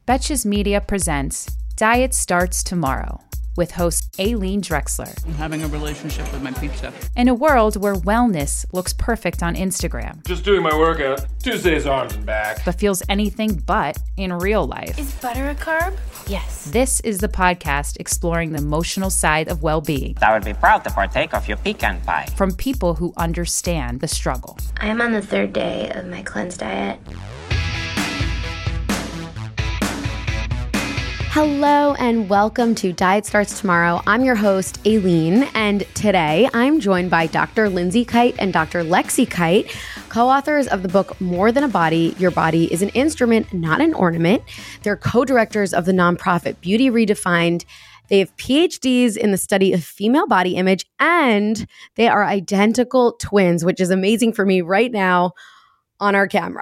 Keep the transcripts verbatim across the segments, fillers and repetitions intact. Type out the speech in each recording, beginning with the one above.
Betches Media presents Diet Starts Tomorrow with host Aileen Drexler. I'm having a relationship with my pizza. In a world where wellness looks perfect on Instagram. Just doing my workout. Tuesday's arms and back. But feels anything but in real life. Is butter a carb? Yes. This is the podcast exploring the emotional side of well-being. I would be proud to partake of your pecan pie. From people who understand the struggle. I am on the third day of my cleanse diet. Hello and welcome to Diet Starts Tomorrow. I'm your host, Aileen, and today I'm joined by Doctor Lindsay Kite and Doctor Lexi Kite, co-authors of the book More Than a Body, Your Body is an Instrument, Not an Ornament. They're co-directors of the nonprofit Beauty Redefined. They have P H Ds in the study of female body image, and they are identical twins, which is amazing for me right now on our camera.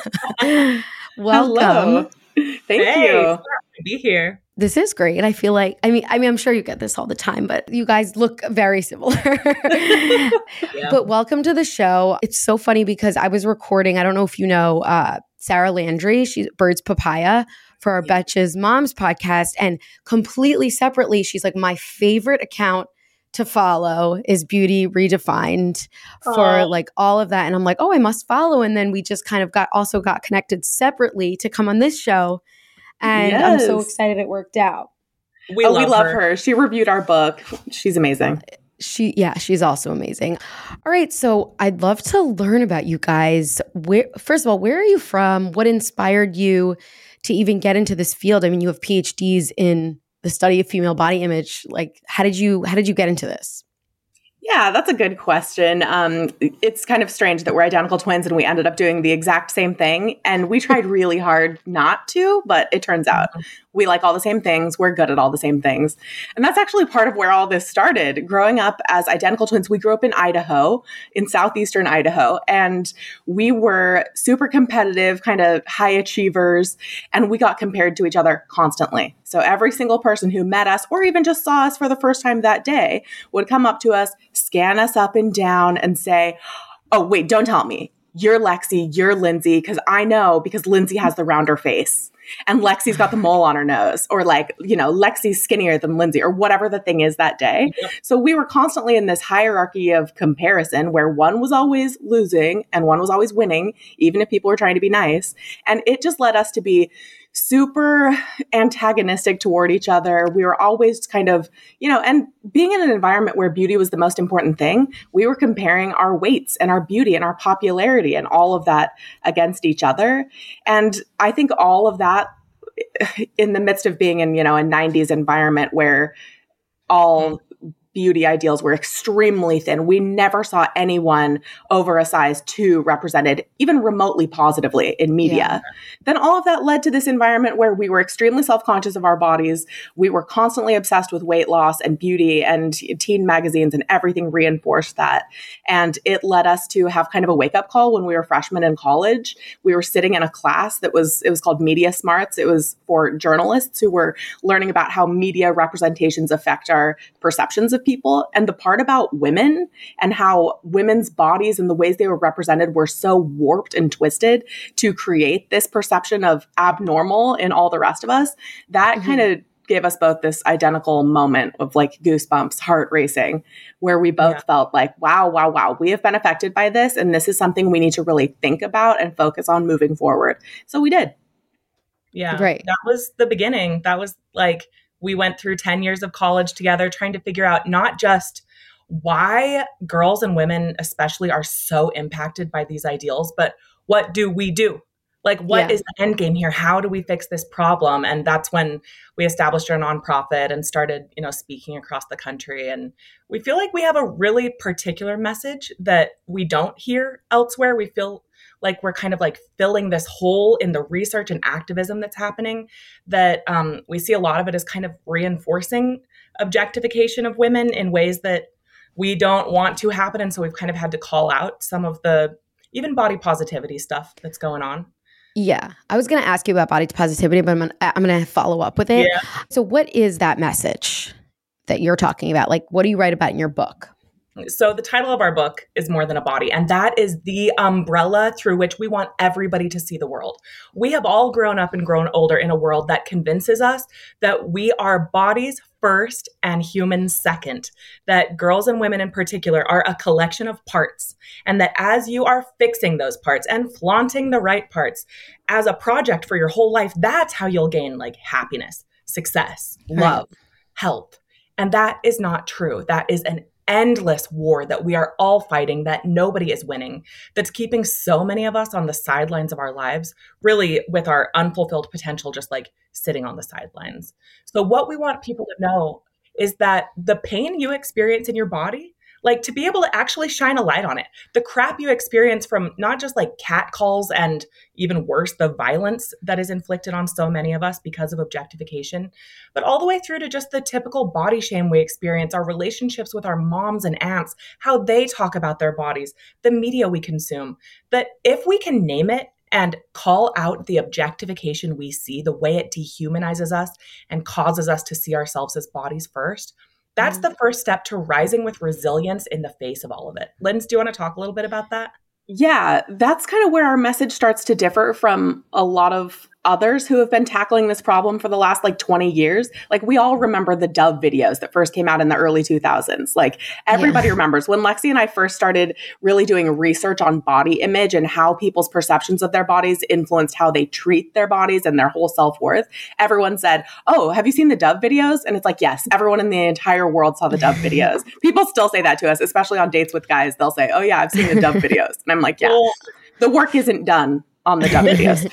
Welcome. Hello. Thank hey, you. To be here. This is great. I feel like, I mean, I mean, I'm sure you get this all the time, but you guys look very similar. yeah. But welcome to the show. It's so funny because I was recording, I don't know if you know, uh, Sarah Landry, she's Birds Papaya for our yeah. Betches Moms podcast. And completely separately, she's like, my favorite account to follow is Beauty Redefined for Aww. like all of that. And I'm like, oh, I must follow. And then we just kind of got also got connected separately to come on this show. And yes. I'm so excited it worked out. We, oh, love, we love her. her. She reviewed our book. She's amazing. She, yeah, she's also amazing. All right. So I'd love to learn about you guys. Where, first of all, where are you from? What inspired you to even get into this field? I mean, you have P H Ds in the study of female body image. Like, how did you, how did you get into this? Yeah, that's a good question. Um, it's kind of strange that we're identical twins and we ended up doing the exact same thing. And we tried really hard not to, but it turns out we like all the same things. We're good at all the same things. And that's actually part of where all this started. Growing up as identical twins, we grew up in Idaho, in southeastern Idaho, and we were super competitive, kind of high achievers, and we got compared to each other constantly. So every single person who met us or even just saw us for the first time that day would come up to us, scan us up and down and say, oh, wait, don't tell me. You're Lexi, you're Lindsay, because I know because Lindsay has the rounder face and Lexi's got the mole on her nose, or like, you know, Lexi's skinnier than Lindsay, or whatever the thing is that day. Yep. So we were constantly in this hierarchy of comparison where one was always losing and one was always winning, even if people were trying to be nice. And it just led us to be super antagonistic toward each other. We were always kind of, you know, and being in an environment where beauty was the most important thing, we were comparing our weights and our beauty and our popularity and all of that against each other. And I think all of that in the midst of being in, you know, a nineties environment where all beauty ideals were extremely thin. We never saw anyone over a size two represented even remotely positively in media. Yeah. Then all of that led to this environment where we were extremely self-conscious of our bodies. We were constantly obsessed with weight loss and beauty, and teen magazines and everything reinforced that. And it led us to have kind of a wake-up call when we were freshmen in college. We were sitting in a class that was, it was called Media Smarts. It was for journalists who were learning about how media representations affect our perceptions of people. And the part about women and how women's bodies and the ways they were represented were so warped and twisted to create this perception of abnormal in all the rest of us, that mm-hmm. kind of gave us both this identical moment of like goosebumps, heart racing, where we both yeah. felt like, wow, wow, wow, we have been affected by this. And this is something we need to really think about and focus on moving forward. So we did. Yeah. Right. That was the beginning. That was like, we went through ten years of college together trying to figure out not just why girls and women especially are so impacted by these ideals, but what do we do? Like, what yeah. is the end game here? How do we fix this problem? And that's when we established our nonprofit and started, you know, speaking across the country. And we feel like we have a really particular message that we don't hear elsewhere. We feel like we're kind of like filling this hole in the research and activism that's happening, that um, we see a lot of it as kind of reinforcing objectification of women in ways that we don't want to happen. And so we've kind of had to call out some of the even body positivity stuff that's going on. Yeah. I was going to ask you about body positivity, but I'm gonna, I'm going to follow up with it. Yeah. So what is that message that you're talking about? Like, what do you write about in your book? So the title of our book is More Than a Body, and that is the umbrella through which we want everybody to see the world. We have all grown up and grown older in a world that convinces us that we are bodies first and humans second, that girls and women in particular are a collection of parts, and that as you are fixing those parts and flaunting the right parts as a project for your whole life, that's how you'll gain like happiness, success, love, right. health. And that is not true. That is an endless war that we are all fighting, that nobody is winning, that's keeping so many of us on the sidelines of our lives, really with our unfulfilled potential, just like sitting on the sidelines. So what we want people to know is that the pain you experience in your body, like to be able to actually shine a light on it, the crap you experience from not just like catcalls and even worse, the violence that is inflicted on so many of us because of objectification, but all the way through to just the typical body shame we experience, our relationships with our moms and aunts, how they talk about their bodies, the media we consume, that if we can name it and call out the objectification we see, the way it dehumanizes us and causes us to see ourselves as bodies first, that's the first step to rising with resilience in the face of all of it. Linz, do you want to talk a little bit about that? Yeah, that's kind of where our message starts to differ from a lot of others who have been tackling this problem for the last like twenty years. Like we all remember the Dove videos that first came out in the early two thousands. Like everybody yeah. remembers when Lexi and I first started really doing research on body image and how people's perceptions of their bodies influenced how they treat their bodies and their whole self-worth. Everyone said, oh, have you seen the Dove videos? And it's like, yes, everyone in the entire world saw the Dove videos. People still say that to us, especially on dates with guys. They'll say, oh yeah, I've seen the Dove videos. And I'm like, yeah, the work isn't done on the Dove videos.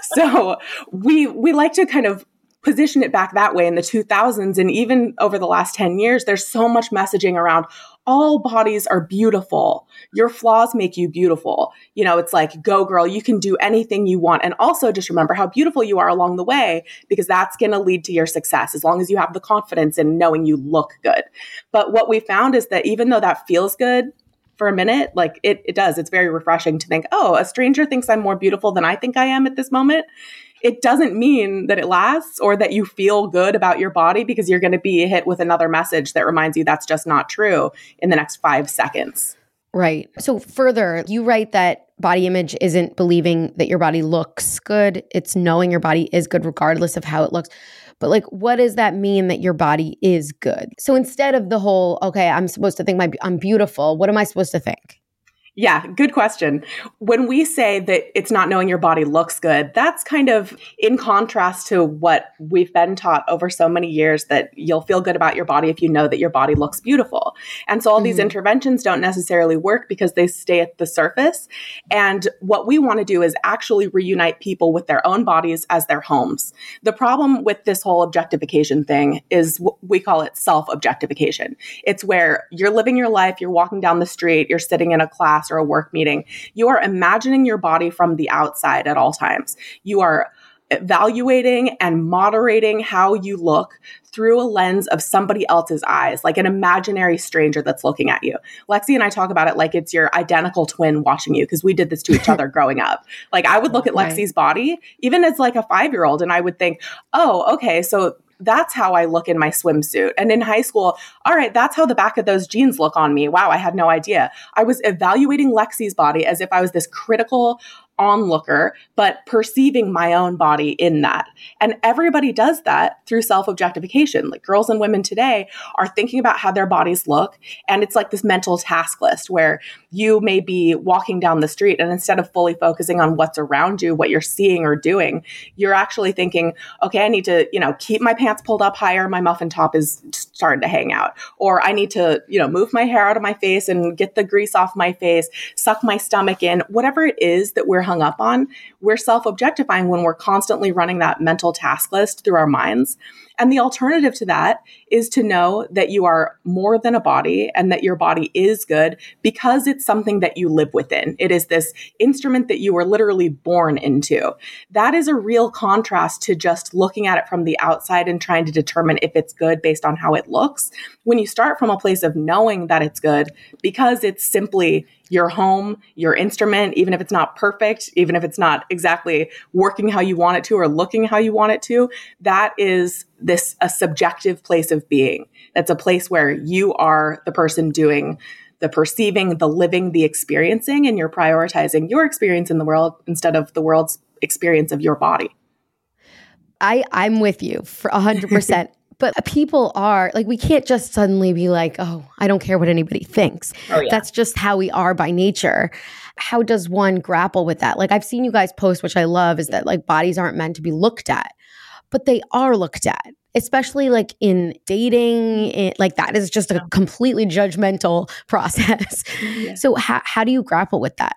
So we we like to kind of position it back that way in the two thousands. And even over the last ten years, there's so much messaging around all bodies are beautiful. Your flaws make you beautiful. You know, it's like, go girl, you can do anything you want. And also just remember how beautiful you are along the way, because that's going to lead to your success as long as you have the confidence in knowing you look good. But what we found is that even though that feels good for a minute, like it, it does, it's very refreshing to think, oh, a stranger thinks I'm more beautiful than I think I am at this moment. It doesn't mean that it lasts or that you feel good about your body, because you're going to be hit with another message that reminds you that's just not true in the next five seconds. Right. So further, you write that body image isn't believing that your body looks good. It's knowing your body is good regardless of how it looks. But like, what does that mean that your body is good? So instead of the whole, okay, I'm supposed to think my, I'm beautiful, what am I supposed to think? Yeah, good question. When we say that it's not knowing your body looks good, that's kind of in contrast to what we've been taught over so many years, that you'll feel good about your body if you know that your body looks beautiful. And so all mm-hmm. these interventions don't necessarily work because they stay at the surface. And what we want to do is actually reunite people with their own bodies as their homes. The problem with this whole objectification thing is we call it self-objectification. It's where you're living your life, you're walking down the street, you're sitting in a class or a work meeting. You are imagining your body from the outside at all times. You are evaluating and moderating how you look through a lens of somebody else's eyes, like an imaginary stranger that's looking at you. Lexi and I talk about it like it's your identical twin watching you, because we did this to each other growing up. Like I would look at Lexi's body, even as like a five-year-old, and I would think, oh, okay, so that's how I look in my swimsuit. And in high school, all right, that's how the back of those jeans look on me. Wow, I had no idea. I was evaluating Lexi's body as if I was this critical onlooker, but perceiving my own body in that. And everybody does that through self-objectification. Like girls and women today are thinking about how their bodies look. And it's like this mental task list where you may be walking down the street, and instead of fully focusing on what's around you, what you're seeing or doing, you're actually thinking, okay, I need to, you know, keep my pants pulled up higher. My muffin top is starting to hang out. Or I need to, you know, move my hair out of my face and get the grease off my face, suck my stomach in, whatever it is that we're hung up on. We're self-objectifying when we're constantly running that mental task list through our minds. And the alternative to that is to know that you are more than a body and that your body is good because it's something that you live within. It is this instrument that you were literally born into. That is a real contrast to just looking at it from the outside and trying to determine if it's good based on how it looks. When you start from a place of knowing that it's good, because it's simply your home, your instrument, even if it's not perfect, even if it's not exactly working how you want it to or looking how you want it to, that is this a subjective place of being. That's a place where you are the person doing the perceiving, the living, the experiencing, and you're prioritizing your experience in the world instead of the world's experience of your body. I, I'm with you for one hundred percent. But people are like, we can't just suddenly be like, oh, I don't care what anybody thinks. Oh, yeah. That's just how we are by nature. How does one grapple with that? Like, I've seen you guys post, which I love, is that like bodies aren't meant to be looked at, but they are looked at, especially like in dating. It, like that is just a completely judgmental process. Yeah. So how, how do you grapple with that?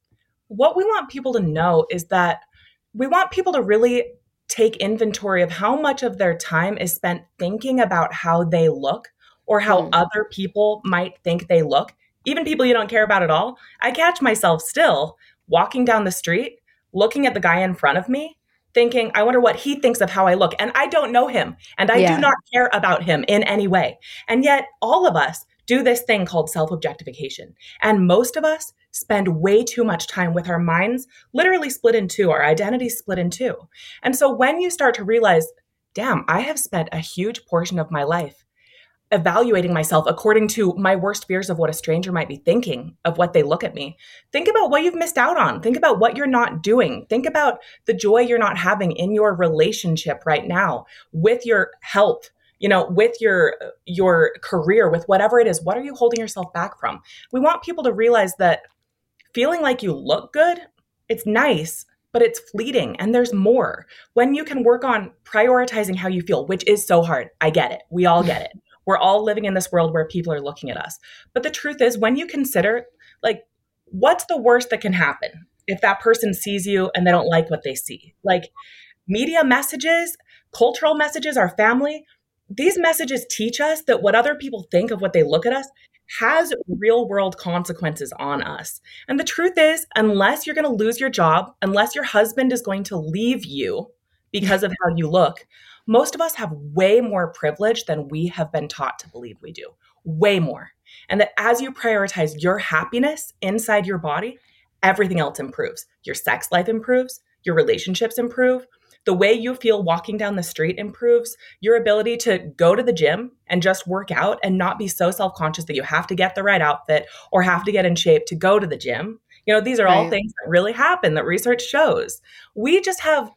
What we want people to know is that we want people to really take inventory of how much of their time is spent thinking about how they look or how mm. other people might think they look, even people you don't care about at all. I catch myself still walking down the street, looking at the guy in front of me, thinking, I wonder what he thinks of how I look. And I don't know him, and I yeah. do not care about him in any way. And yet all of us do this thing called self-objectification. And most of us spend way too much time with our minds literally split in two, our identities split in two. And so when you start to realize, damn, I have spent a huge portion of my life evaluating myself according to my worst fears of what a stranger might be thinking of what they look at me. Think about what you've missed out on. Think about what you're not doing. Think about the joy you're not having in your relationship right now, with your health, you know, with your your career, with whatever it is. What are you holding yourself back from? We want people to realize that feeling like you look good, it's nice, but it's fleeting and there's more. When you can work on prioritizing how you feel, which is so hard. I get it. We all get it. We're all living in this world where people are looking at us. But the truth is, when you consider, like, what's the worst that can happen if that person sees you and they don't like what they see? Like, media messages, cultural messages, our family, these messages teach us that what other people think of what they look at us has real world consequences on us. And the truth is, unless you're going to lose your job, unless your husband is going to leave you because of how you look, most of us have way more privilege than we have been taught to believe we do. Way more. And that as you prioritize your happiness inside your body, everything else improves. Your sex life improves, your relationships improve, the way you feel walking down the street improves, your ability to go to the gym and just work out and not be so self-conscious that you have to get the right outfit or have to get in shape to go to the gym. You know, these are all right. things that really happen that research shows. We just have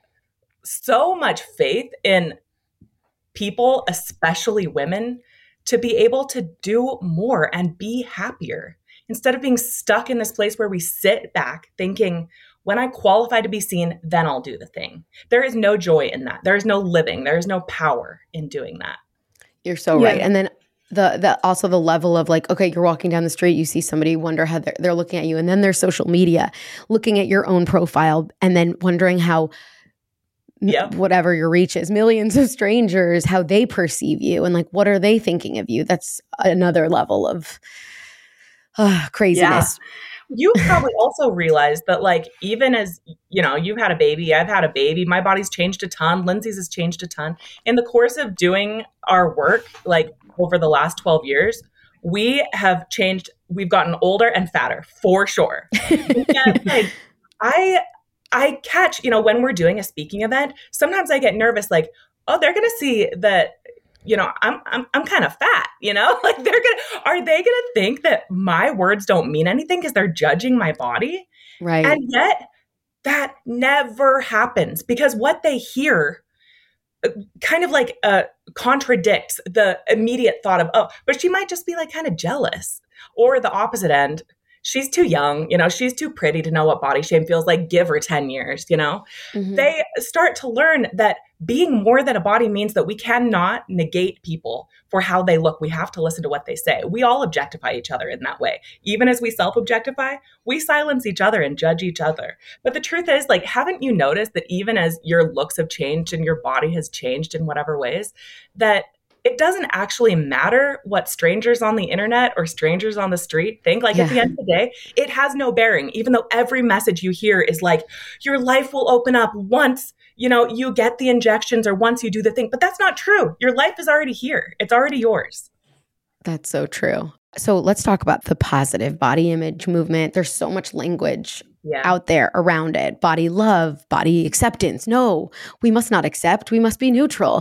so much faith in people, especially women, to be able to do more and be happier instead of being stuck in this place where we sit back thinking, when I qualify to be seen, then I'll do the thing. There is no joy in that. There is no living. There is no power in doing that. You're so yeah. right. And then the the also the level of like, okay, you're walking down the street, you see somebody, wonder how they're, they're looking at you. And then there's social media, looking at your own profile and then wondering how Yep. whatever your reach is, millions of strangers, how they perceive you and like, what are they thinking of you? That's another level of uh, craziness. Yeah. You probably also realized that, like, even as, you know, you've had a baby, I've had a baby, my body's changed a ton, Lindsay's has changed a ton. In the course of doing our work, like over the last twelve years, we have changed, we've gotten older and fatter for sure. And, like, I... I catch, you know, when we're doing a speaking event, sometimes I get nervous, like, oh, they're going to see that, you know, I'm I'm I'm kind of fat, you know, like they're going to, are they going to think that my words don't mean anything because they're judging my body? Right. And yet that never happens because what they hear kind of like uh, contradicts the immediate thought of, oh, but she might just be like kind of jealous, or the opposite end. She's too young, you know, she's too pretty to know what body shame feels like. Give her ten years, you know, mm-hmm. They start to learn that being more than a body means that we cannot negate people for how they look. We have to listen to what they say. We all objectify each other in that way. Even as we self-objectify, we silence each other and judge each other. But the truth is, like, haven't you noticed that even as your looks have changed and your body has changed in whatever ways, that it doesn't actually matter what strangers on the internet or strangers on the street think. Like, yeah. At the end of the day, it has no bearing, even though every message you hear is like, your life will open up once, you know, you get the injections or once you do the thing. But that's not true. Your life is already here. It's already yours. That's so true. So let's talk about the positive body image movement. There's so much language yeah. out there around it. Body love, body acceptance. No, we must not accept. We must be neutral.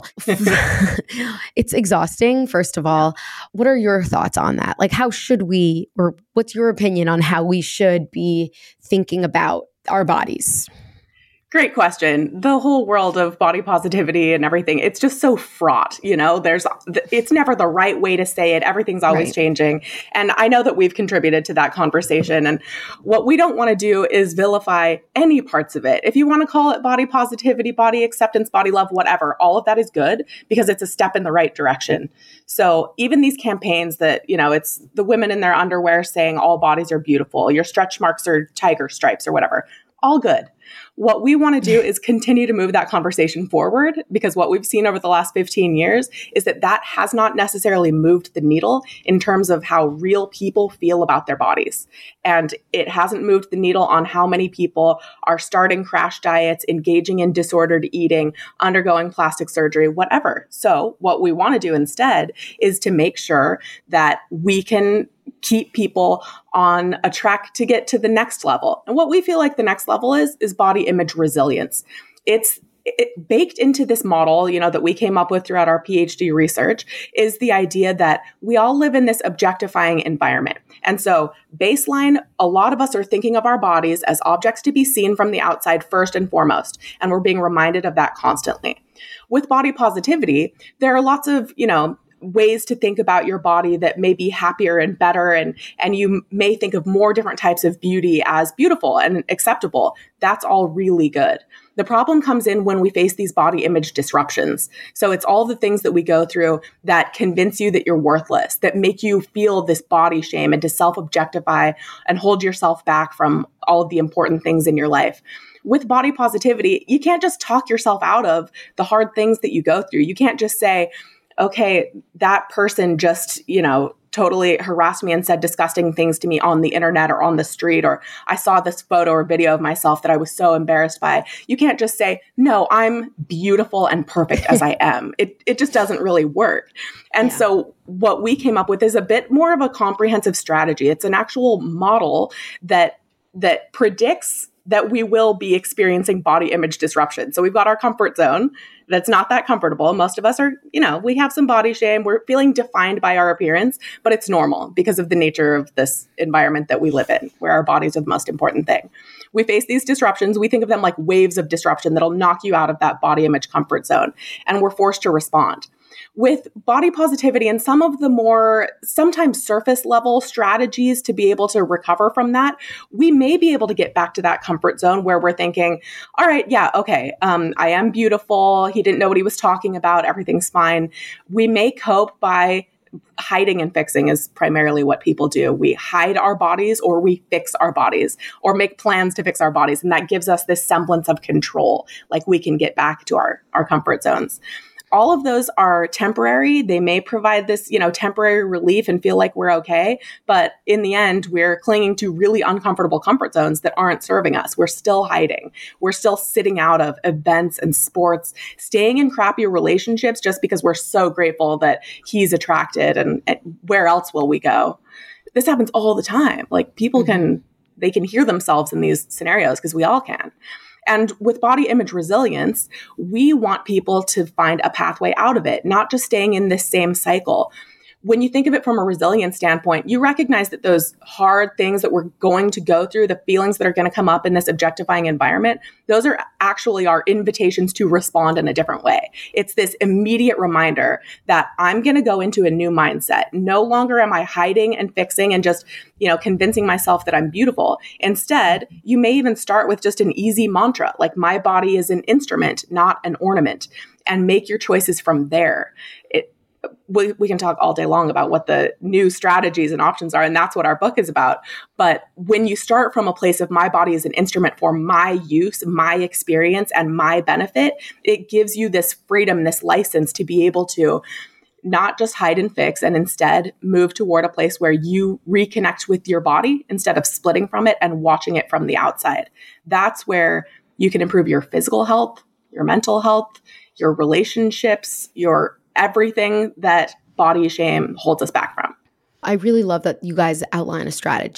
It's exhausting, first of all. What are your thoughts on that? Like, how should we, or what's your opinion on how we should be thinking about our bodies? Great question. The whole world of body positivity and everything, it's just so fraught, you know, there's, it's never the right way to say it. Everything's always right. changing. And I know that we've contributed to that conversation. And what we don't want to do is vilify any parts of it. If you want to call it body positivity, body acceptance, body love, whatever, all of that is good because it's a step in the right direction. So even these campaigns that, you know, it's the women in their underwear saying all bodies are beautiful, your stretch marks are tiger stripes or whatever, all good. What we want to do is continue to move that conversation forward, because what we've seen over the last fifteen years is that that has not necessarily moved the needle in terms of how real people feel about their bodies. And it hasn't moved the needle on how many people are starting crash diets, engaging in disordered eating, undergoing plastic surgery, whatever. So what we want to do instead is to make sure that we can keep people on a track to get to the next level. And what we feel like the next level is, is body image resilience. It's it, baked into this model, you know, that we came up with throughout our PhD research is the idea that we all live in this objectifying environment. And so baseline, a lot of us are thinking of our bodies as objects to be seen from the outside first and foremost. And we're being reminded of that constantly. With body positivity, there are lots of, you know, ways to think about your body that may be happier and better. And, and you may think of more different types of beauty as beautiful and acceptable. That's all really good. The problem comes in when we face these body image disruptions. So it's all the things that we go through that convince you that you're worthless, that make you feel this body shame and to self-objectify and hold yourself back from all of the important things in your life. With body positivity, you can't just talk yourself out of the hard things that you go through. You can't just say, okay, that person just, you know, totally harassed me and said disgusting things to me on the internet or on the street, or I saw this photo or video of myself that I was so embarrassed by. You can't just say, no, I'm beautiful and perfect as I am. It it just doesn't really work. And yeah. so what we came up with is a bit more of a comprehensive strategy. It's an actual model that that predicts that we will be experiencing body image disruption. So we've got our comfort zone that's not that comfortable. Most of us are, you know, we have some body shame. We're feeling defined by our appearance, but it's normal because of the nature of this environment that we live in, where our bodies are the most important thing. We face these disruptions. We think of them like waves of disruption that'll knock you out of that body image comfort zone, and we're forced to respond. With body positivity and some of the more sometimes surface level strategies to be able to recover from that, we may be able to get back to that comfort zone where we're thinking, all right, yeah, okay, um, I am beautiful. He didn't know what he was talking about. Everything's fine. We may cope by hiding and fixing is primarily what people do. We hide our bodies or we fix our bodies or make plans to fix our bodies. And that gives us this semblance of control, like we can get back to our, our comfort zones. All of those are temporary. They may provide this, you know, temporary relief and feel like we're okay. But in the end, we're clinging to really uncomfortable comfort zones that aren't serving us. We're still hiding. We're still sitting out of events and sports, staying in crappy relationships just because we're so grateful that he's attracted. And, and where else will we go? This happens all the time. Like people mm-hmm. can, they can hear themselves in these scenarios because we all can. And with body image resilience, we want people to find a pathway out of it, not just staying in this same cycle. When you think of it from a resilience standpoint, you recognize that those hard things that we're going to go through, the feelings that are going to come up in this objectifying environment, those are actually our invitations to respond in a different way. It's this immediate reminder that I'm going to go into a new mindset. No longer am I hiding and fixing and just, you know, convincing myself that I'm beautiful. Instead, you may even start with just an easy mantra, like my body is an instrument, not an ornament, and make your choices from there. It, We, we can talk all day long about what the new strategies and options are, and that's what our book is about. But when you start from a place of my body is an instrument for my use, my experience, and my benefit, it gives you this freedom, this license to be able to not just hide and fix, and instead move toward a place where you reconnect with your body instead of splitting from it and watching it from the outside. That's where you can improve your physical health, your mental health, your relationships, your everything that body shame holds us back from. I really love that you guys outline a strategy.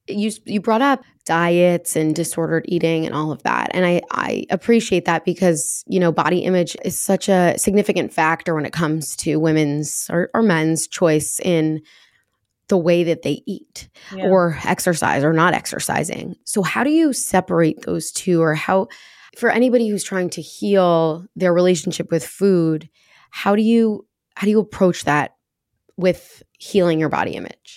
you you brought up diets and disordered eating and all of that. And I, I appreciate that because, you know, body image is such a significant factor when it comes to women's or, or men's choice in the way that they eat yeah. or exercise or not exercising. So how do you separate those two, or how, for anybody who's trying to heal their relationship with food, how do you how do you approach that with healing your body image?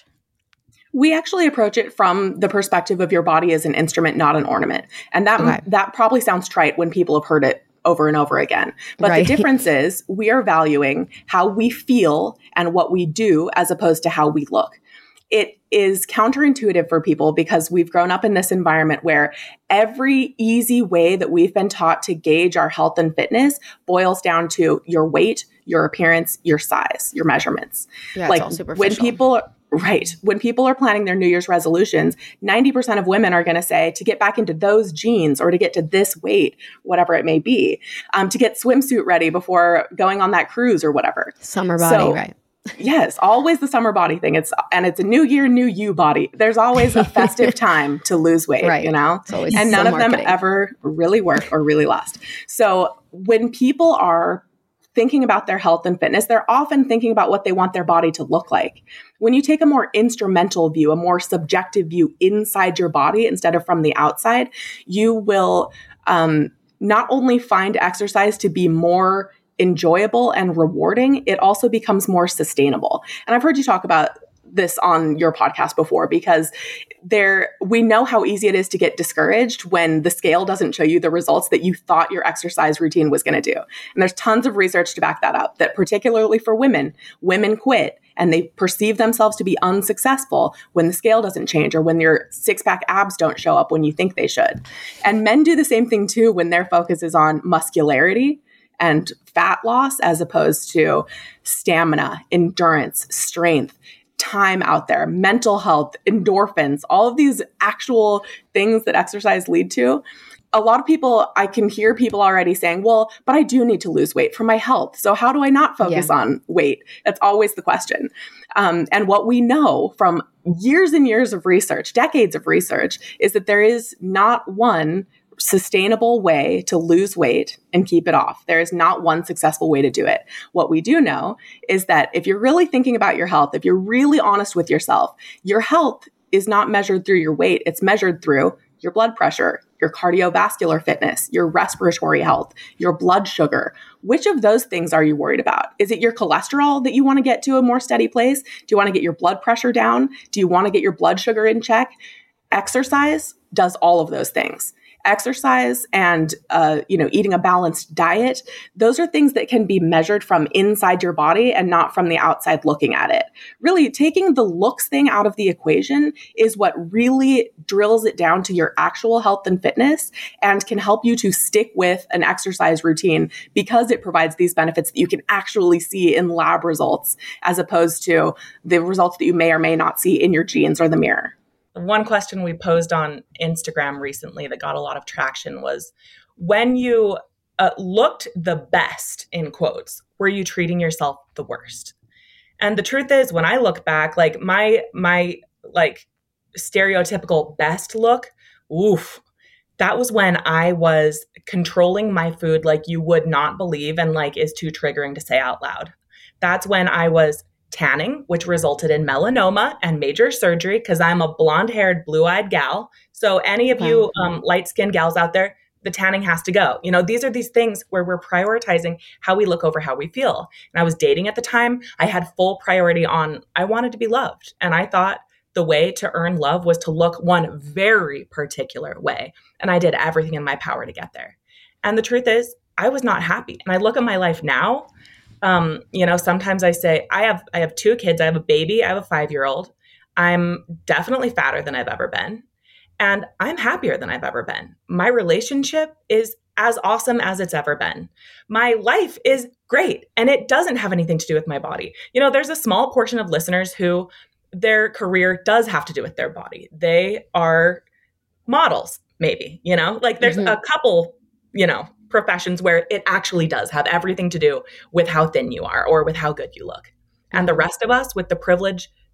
We actually approach it from the perspective of your body as an instrument, not an ornament. And that okay. that probably sounds trite when people have heard it over and over again. But right. the difference is we are valuing how we feel and what we do as opposed to how we look. It is counterintuitive for people because we've grown up in this environment where every easy way that we've been taught to gauge our health and fitness boils down to your weight, your appearance, your size, your measurements. Yeah, like it's all superficial. When people Right. When people are planning their New Year's resolutions, ninety percent of women are going to say to get back into those jeans or to get to this weight, whatever it may be, um, to get swimsuit ready before going on that cruise or whatever. Summer body, so, right. Yes, always the summer body thing. It's and it's a new year, new you body. There's always a festive time to lose weight, right. you know? And none of marketing. them ever really work or really last. So when people are thinking about their health and fitness, they're often thinking about what they want their body to look like. When you take a more instrumental view, a more subjective view inside your body instead of from the outside, you will um, not only find exercise to be more enjoyable and rewarding, it also becomes more sustainable. And I've heard you talk about this on your podcast before because there we know how easy it is to get discouraged when the scale doesn't show you the results that you thought your exercise routine was going to do. And there's tons of research to back that up, that particularly for women, women quit and they perceive themselves to be unsuccessful when the scale doesn't change or when your six-pack abs don't show up when you think they should. And men do the same thing too when their focus is on muscularity and fat loss as opposed to stamina, endurance, strength, time out there, mental health, endorphins, all of these actual things that exercise lead to. A lot of people, I can hear people already saying, well, but I do need to lose weight for my health. So how do I not focus yeah. on weight? That's always the question. Um, and what we know from years and years of research, decades of research, is that there is not one sustainable way to lose weight and keep it off. There is not one successful way to do it. What we do know is that if you're really thinking about your health, if you're really honest with yourself, your health is not measured through your weight. It's measured through your blood pressure, your cardiovascular fitness, your respiratory health, your blood sugar. Which of those things are you worried about? Is it your cholesterol that you want to get to a more steady place? Do you want to get your blood pressure down? Do you want to get your blood sugar in check? Exercise does all of those things. Exercise and, uh, you know, eating a balanced diet, those are things that can be measured from inside your body and not from the outside looking at it. Really, taking the looks thing out of the equation is what really drills it down to your actual health and fitness and can help you to stick with an exercise routine because it provides these benefits that you can actually see in lab results as opposed to the results that you may or may not see in your genes or the mirror. One question we posed on Instagram recently that got a lot of traction was, when you uh, looked the best, in quotes, were you treating yourself the worst? And the truth is, when I look back, like my, my like stereotypical best look, oof, that was when I was controlling my food like you would not believe and like is too triggering to say out loud. That's when I was tanning, which resulted in melanoma and major surgery because I'm a blonde-haired, blue-eyed gal. So any of you um, light-skinned gals out there, the tanning has to go. You know, these are these things where we're prioritizing how we look over how we feel. And I was dating at the time. I had full priority on, I wanted to be loved. And I thought the way to earn love was to look one very particular way. And I did everything in my power to get there. And the truth is, I was not happy. And I look at my life now. Um, you know, sometimes I say, I have, I have two kids. I have a baby. I have a five-year-old. I'm definitely fatter than I've ever been. And I'm happier than I've ever been. My relationship is as awesome as it's ever been. My life is great. And it doesn't have anything to do with my body. You know, there's a small portion of listeners who their career does have to do with their body. They are models, maybe, you know, like there's mm-hmm. a couple, you know, professions where it actually does have everything to do with how thin you are or with how good you look. And the rest of us with the privilege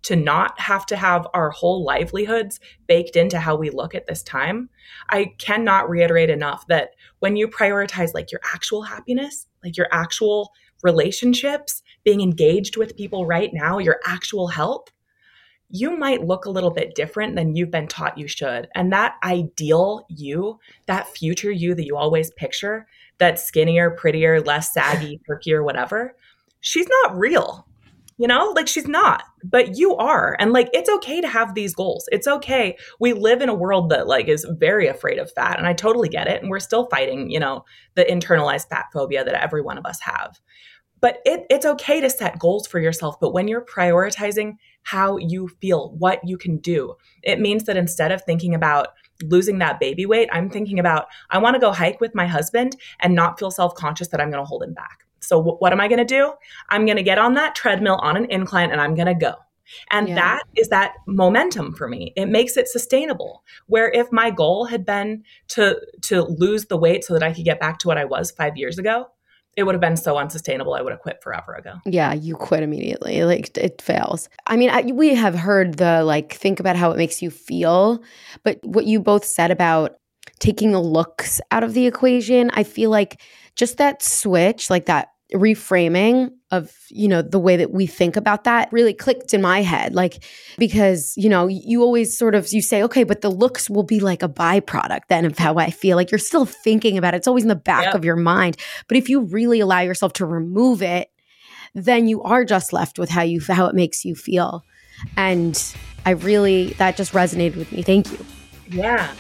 to not have to have our whole livelihoods baked into how we look at this time. I cannot reiterate enough that when you prioritize like your actual happiness, like your actual relationships, being engaged with people right now, your actual health, you might look a little bit different than you've been taught you should. And that ideal you, that future you that you always picture, that skinnier, prettier, less saggy, perkier, whatever, she's not real. You know, like she's not, but you are. And like, it's okay to have these goals. It's okay. We live in a world that like is very afraid of fat. And I totally get it. And we're still fighting, you know, the internalized fat phobia that every one of us have. But it, it's okay to set goals for yourself. But when you're prioritizing how you feel, what you can do, it means that instead of thinking about losing that baby weight, I'm thinking about, I want to go hike with my husband and not feel self-conscious that I'm going to hold him back. So w- what am I going to do? I'm going to get on that treadmill on an incline and I'm going to go. And yeah. that is that momentum for me. It makes it sustainable. Where if my goal had been to, to lose the weight so that I could get back to what I was five years ago, it would have been so unsustainable. I would have quit forever ago. Yeah, you quit immediately. Like it fails. I mean, I, we have heard the like, think about how it makes you feel. But what you both said about taking the looks out of the equation, I feel like just that switch, like that reframing of, you know, the way that we think about that really clicked in my head. Like, because, you know, you always sort of, you say, okay, but the looks will be like a byproduct then of how I feel. Like you're still thinking about it. It's always in the back yep. of your mind. But if you really allow yourself to remove it, then you are just left with how you, how it makes you feel. And I really, that just resonated with me. Thank you. Yeah.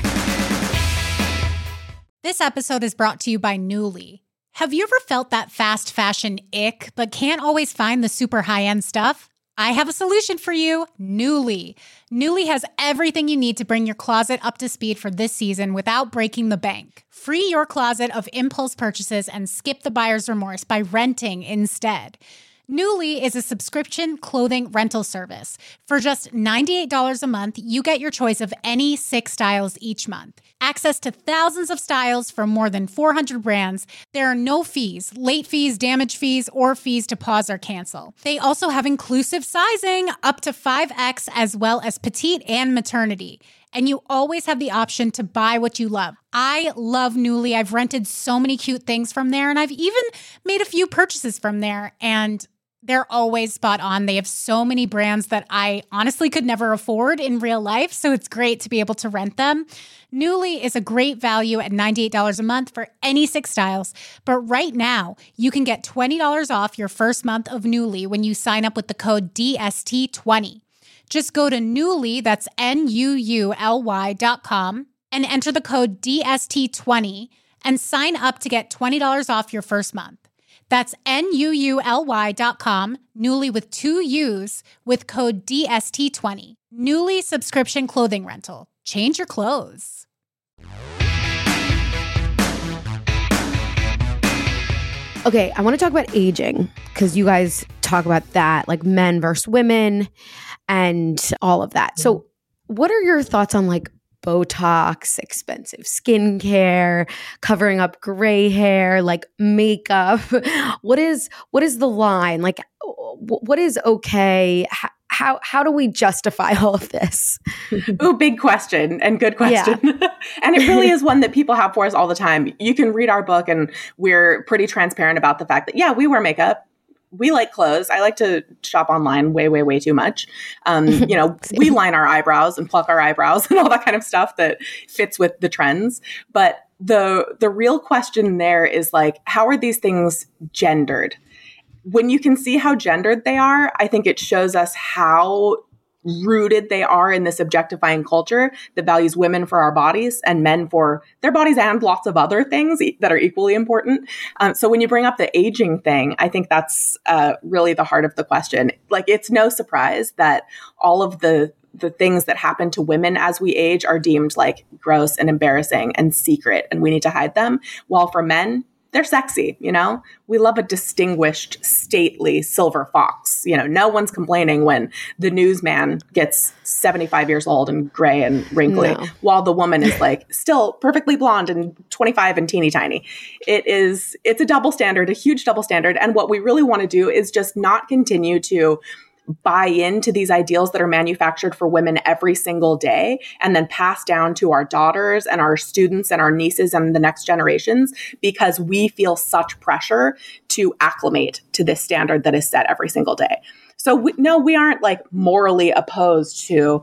This episode is brought to you by Nuuly. Have you ever felt that fast fashion ick, but can't always find the super high-end stuff? I have a solution for you, Nuuly. Nuuly has everything you need to bring your closet up to speed for this season without breaking the bank. Free your closet of impulse purchases and skip the buyer's remorse by renting instead. Nuuly is a subscription clothing rental service. For just ninety-eight dollars a month, you get your choice of any six styles each month. Access to thousands of styles from more than four hundred brands. There are no fees, late fees, damage fees, or fees to pause or cancel. They also have inclusive sizing up to five X as well as petite and maternity. And you always have the option to buy what you love. I love Nuuly. I've rented so many cute things from there, and I've even made a few purchases from there, and they're always spot on. They have so many brands that I honestly could never afford in real life, so it's great to be able to rent them. Nuuly is a great value at ninety-eight dollars a month for any six styles, but right now, you can get twenty dollars off your first month of Nuuly when you sign up with the code D S T twenty. Just go to Nuuly, that's N U U L Y dot com, and enter the code D S T twenty and sign up to get twenty dollars off your first month. That's N U U L Y dot com, Nuuly with two U's, with code D S T twenty. Nuuly subscription clothing rental. Change your clothes. Okay, I want to talk about aging because you guys talk about that, like men versus women and all of that. So what are your thoughts on like Botox, expensive skincare, covering up gray hair, like makeup? What is what is the line? Like, what is okay? How how, how do we justify all of this? Ooh, big question and good question. Yeah. And it really is one that people have for us all the time. You can read our book, and we're pretty transparent about the fact that, yeah, we wear makeup. We like clothes. I like to shop online way, way, way too much. Um, you know, we line our eyebrows and pluck our eyebrows and all that kind of stuff that fits with the trends. But the the real question there is like, how are these things gendered? When you can see how gendered they are, I think it shows us how rooted they are in this objectifying culture that values women for our bodies and men for their bodies and lots of other things that are equally important. Um, so when you bring up the aging thing, I think that's uh, really the heart of the question. Like, it's no surprise that all of the the things that happen to women as we age are deemed like gross and embarrassing and secret, and we need to hide them. While for men, they're sexy, you know? We love a distinguished, stately silver fox. You know, no one's complaining when the newsman gets seventy-five years old and gray and wrinkly, no. while the woman is like still perfectly blonde and twenty-five and teeny tiny. It is, it's a double standard, a huge double standard. And what we really want to do is just not continue to buy into these ideals that are manufactured for women every single day and then pass down to our daughters and our students and our nieces and the next generations because we feel such pressure to acclimate to this standard that is set every single day. So we, no, we aren't like morally opposed to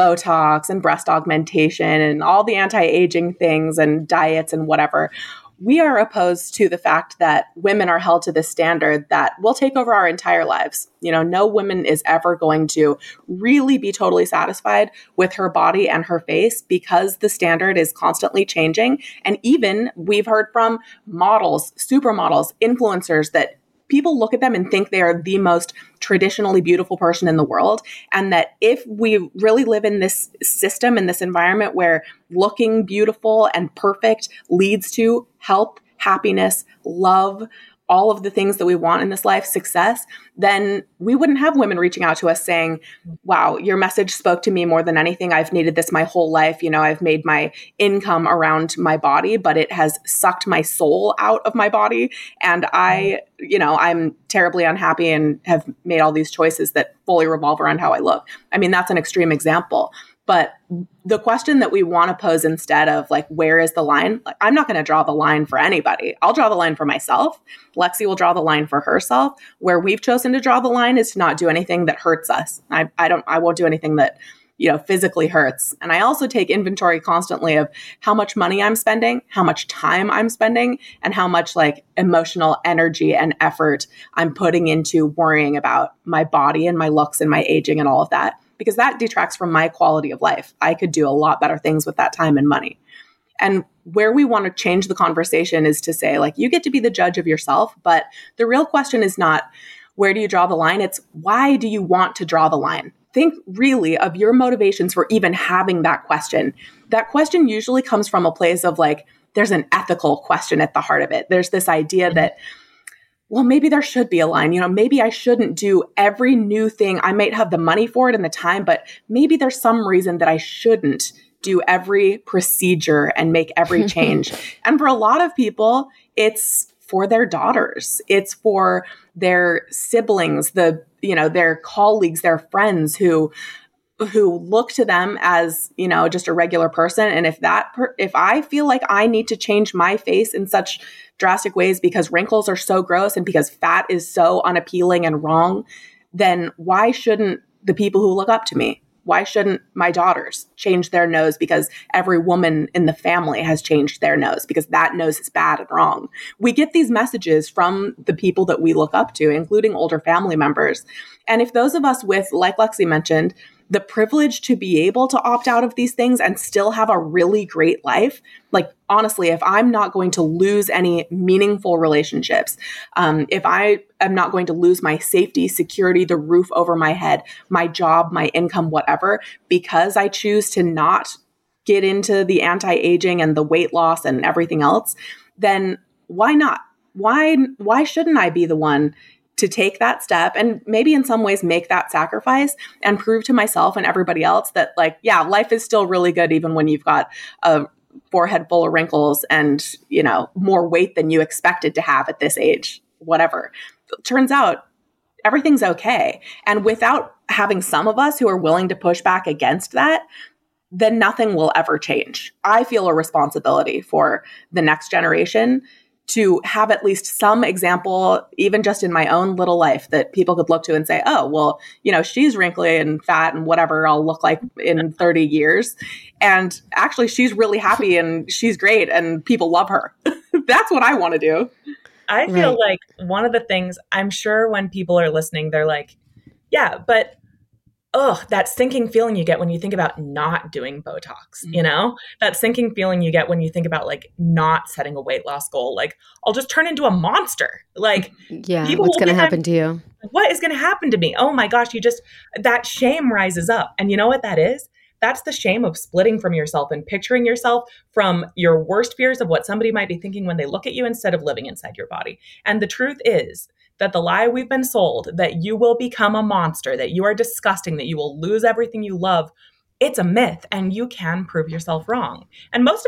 Botox and breast augmentation and all the anti-aging things and diets and whatever. We are opposed to the fact that women are held to this standard that will take over our entire lives. You know, no woman is ever going to really be totally satisfied with her body and her face because the standard is constantly changing. And even we've heard from models, supermodels, influencers that people look at them and think they are the most traditionally beautiful person in the world. And that if we really live in this system, in this environment where looking beautiful and perfect leads to health, happiness, love, all of the things that we want in this life, success, then we wouldn't have women reaching out to us saying, wow, your message spoke to me more than anything. I've needed this my whole life. You know, I've made my income around my body, but it has sucked my soul out of my body. And I, you know, I'm terribly unhappy and have made all these choices that fully revolve around how I look. I mean, that's an extreme example. But the question that we want to pose instead of like, where is the line? Like, I'm not going to draw the line for anybody. I'll draw the line for myself. Lexi will draw the line for herself. Where we've chosen to draw the line is to not do anything that hurts us. I, I don't, I won't do anything that, you know, physically hurts. And I also take inventory constantly of how much money I'm spending, how much time I'm spending, and how much like emotional energy and effort I'm putting into worrying about my body and my looks and my aging and all of that. Because that detracts from my quality of life. I could do a lot better things with that time and money. And where we want to change the conversation is to say, like, you get to be the judge of yourself. But the real question is not, where do you draw the line? It's, why do you want to draw the line? Think really of your motivations for even having that question. That question usually comes from a place of like, there's an ethical question at the heart of it. There's this idea that, well, maybe there should be a line. You know, maybe I shouldn't do every new thing. I might have the money for it and the time, but maybe there's some reason that I shouldn't do every procedure and make every change. And for a lot of people, it's for their daughters. It's for their siblings, the, you know, their colleagues, their friends who who look to them as, you know, just a regular person. And if that, per- if I feel like I need to change my face in such drastic ways because wrinkles are so gross and because fat is so unappealing and wrong, then why shouldn't the people who look up to me, why shouldn't my daughters change their nose because every woman in the family has changed their nose because that nose is bad and wrong? We get these messages from the people that we look up to, including older family members. And if those of us with, like Lexi mentioned, the privilege to be able to opt out of these things and still have a really great life. Like, honestly, if I'm not going to lose any meaningful relationships, um, if I am not going to lose my safety, security, the roof over my head, my job, my income, whatever, because I choose to not get into the anti-aging and the weight loss and everything else, then why not? Why, why shouldn't I be the one to take that step and maybe in some ways make that sacrifice and prove to myself and everybody else that, like, yeah, life is still really good even when you've got a forehead full of wrinkles and, you know, more weight than you expected to have at this age, whatever. Turns out everything's okay. And without having some of us who are willing to push back against that, then nothing will ever change. I feel a responsibility for the next generation to have at least some example, even just in my own little life, that people could look to and say, oh, well, you know, she's wrinkly and fat and whatever I'll look like in thirty years. And actually, she's really happy and she's great and people love her. That's what I want to do. I feel right. like one of the things, I'm sure when people are listening, they're like, yeah, but ugh, that sinking feeling you get when you think about not doing Botox, mm-hmm. you know, that sinking feeling you get when you think about like not setting a weight loss goal. Like, I'll just turn into a monster. Like, yeah, what's going to happen to you? What is going to happen to me? Oh my gosh, you just, that shame rises up. And you know what that is? That's the shame of splitting from yourself and picturing yourself from your worst fears of what somebody might be thinking when they look at you instead of living inside your body. And the truth is that the lie we've been sold, that you will become a monster, that you are disgusting, that you will lose everything you love, it's a myth and you can prove yourself wrong. And most of us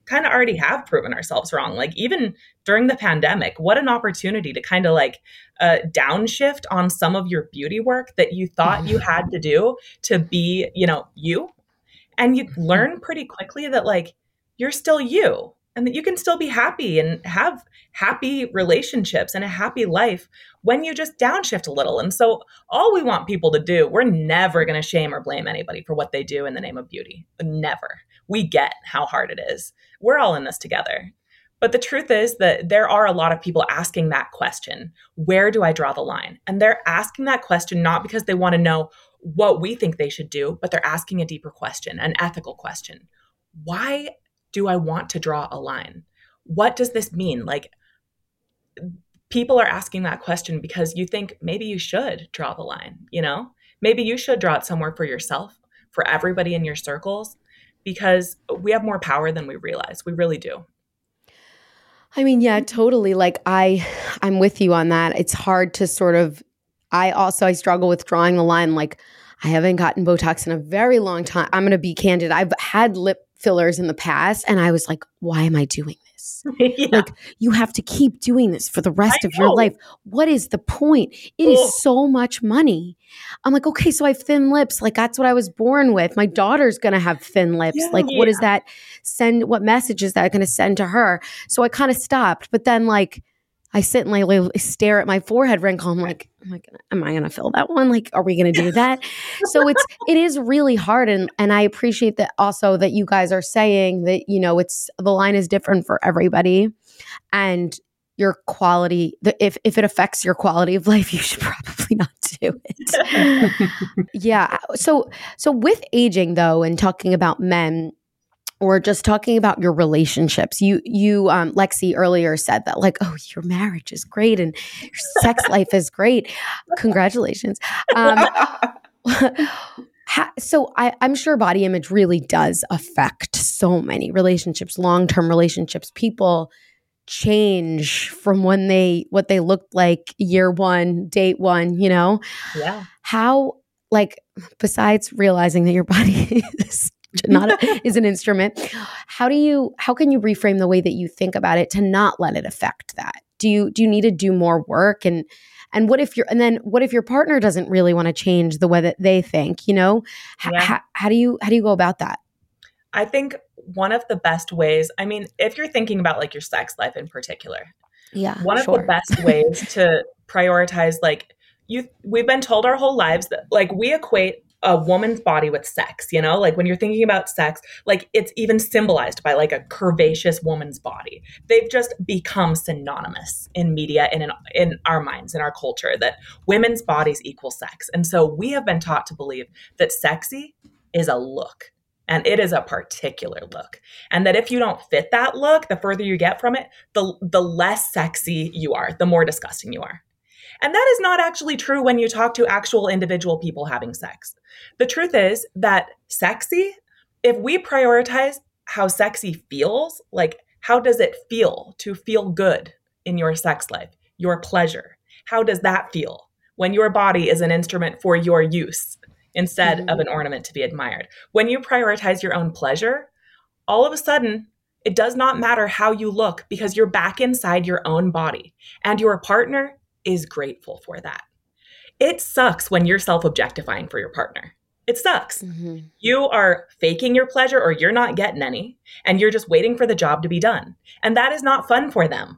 kind of already have proven ourselves wrong. Like even during the pandemic, what an opportunity to kind of like uh, downshift on some of your beauty work that you thought you had to do to be, you know, you. And you learn pretty quickly that like you're still you and that you can still be happy and have happy relationships and a happy life when you just downshift a little. And so all we want people to do, we're never going to shame or blame anybody for what they do in the name of beauty. Never. We get how hard it is. We're all in this together. But the truth is that there are a lot of people asking that question. Where do I draw the line? And they're asking that question not because they want to know what we think they should do, but they're asking a deeper question, an ethical question. Why do I want to draw a line? What does this mean? Like, people are asking that question because you think maybe you should draw the line, you know? Maybe you should draw it somewhere for yourself, for everybody in your circles, because we have more power than we realize. We really do. I mean, yeah, totally. Like I, I'm with you on that. It's hard to sort of, I also, I struggle with drawing the line. Like I haven't gotten Botox in a very long time. I'm going to be candid. I've had lip fillers in the past and I was like, why am I doing this? Yeah. Like you have to keep doing this for the rest I of know. your life. What is the point? It oh. is so much money. I'm like, okay, so I have thin lips. Like that's what I was born with. My daughter's going to have thin lips. Yeah, like yeah. what is that send? What message is that going to send to her? So I kind of stopped, but then like I sit and like stare at my forehead wrinkle. I'm like, am I gonna, am I gonna fill that one? Like, are we gonna do that? So it's it is really hard, and and I appreciate that also that you guys are saying that, you know, it's the line is different for everybody, and your quality. The, if if it affects your quality of life, you should probably not do it. Yeah. So so with aging though, and talking about men. Or just talking about your relationships. You, you, um, Lexi earlier said that like, oh, your marriage is great and your sex life is great. Congratulations. Um, ha, so I, I'm sure body image really does affect so many relationships, long-term relationships. People change from when they, what they looked like year one, date one, you know? Yeah. How, like, besides realizing that your body is not a, is an instrument. How do you, how can you reframe the way that you think about it to not let it affect that? Do you, do you need to do more work? And, and what if you're, and then what if your partner doesn't really want to change the way that they think, you know, H- yeah. how, how do you, how do you go about that? I think one of the best ways, I mean, if you're thinking about like your sex life in particular, yeah, one sure. of the best ways to prioritize, like you, we've been told our whole lives that like we equate a woman's body with sex, you know, like when you're thinking about sex, like it's even symbolized by like a curvaceous woman's body. They've just become synonymous in media and in, in our minds, in our culture, that women's bodies equal sex. And so we have been taught to believe that sexy is a look, and it is a particular look. And that if you don't fit that look, the further you get from it, the, the less sexy you are, the more disgusting you are. And that is not actually true when you talk to actual individual people having sex. The truth is that sexy, if we prioritize how sexy feels, like how does it feel to feel good in your sex life, your pleasure? How does that feel when your body is an instrument for your use instead mm-hmm. of an ornament to be admired? When you prioritize your own pleasure, all of a sudden, it does not matter how you look because you're back inside your own body, and your partner is grateful for that. It sucks when you're self-objectifying for your partner. It sucks. Mm-hmm. You are faking your pleasure or you're not getting any, and you're just waiting for the job to be done. And that is not fun for them.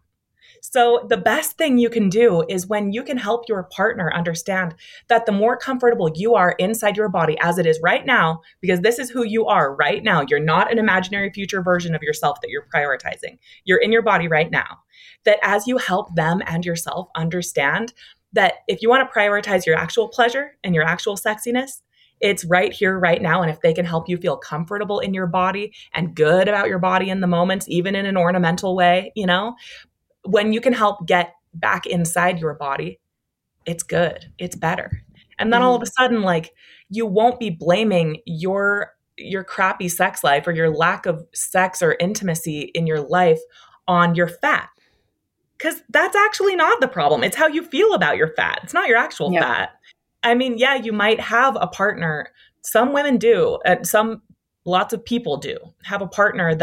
So the best thing you can do is when you can help your partner understand that the more comfortable you are inside your body as it is right now, because this is who you are right now. You're not an imaginary future version of yourself that you're prioritizing. You're in your body right now. That as you help them and yourself understand that if you want to prioritize your actual pleasure and your actual sexiness, it's right here, right now. And if they can help you feel comfortable in your body and good about your body in the moments, even in an ornamental way, you know, when you can help get back inside your body, it's good. It's better. And then mm-hmm. all of a sudden, like, you won't be blaming your your crappy sex life or your lack of sex or intimacy in your life on your fat. Because that's actually not the problem. It's how you feel about your fat. It's not your actual yeah. fat. I mean, yeah, you might have a partner. Some women do. And some, lots of people do have a partner that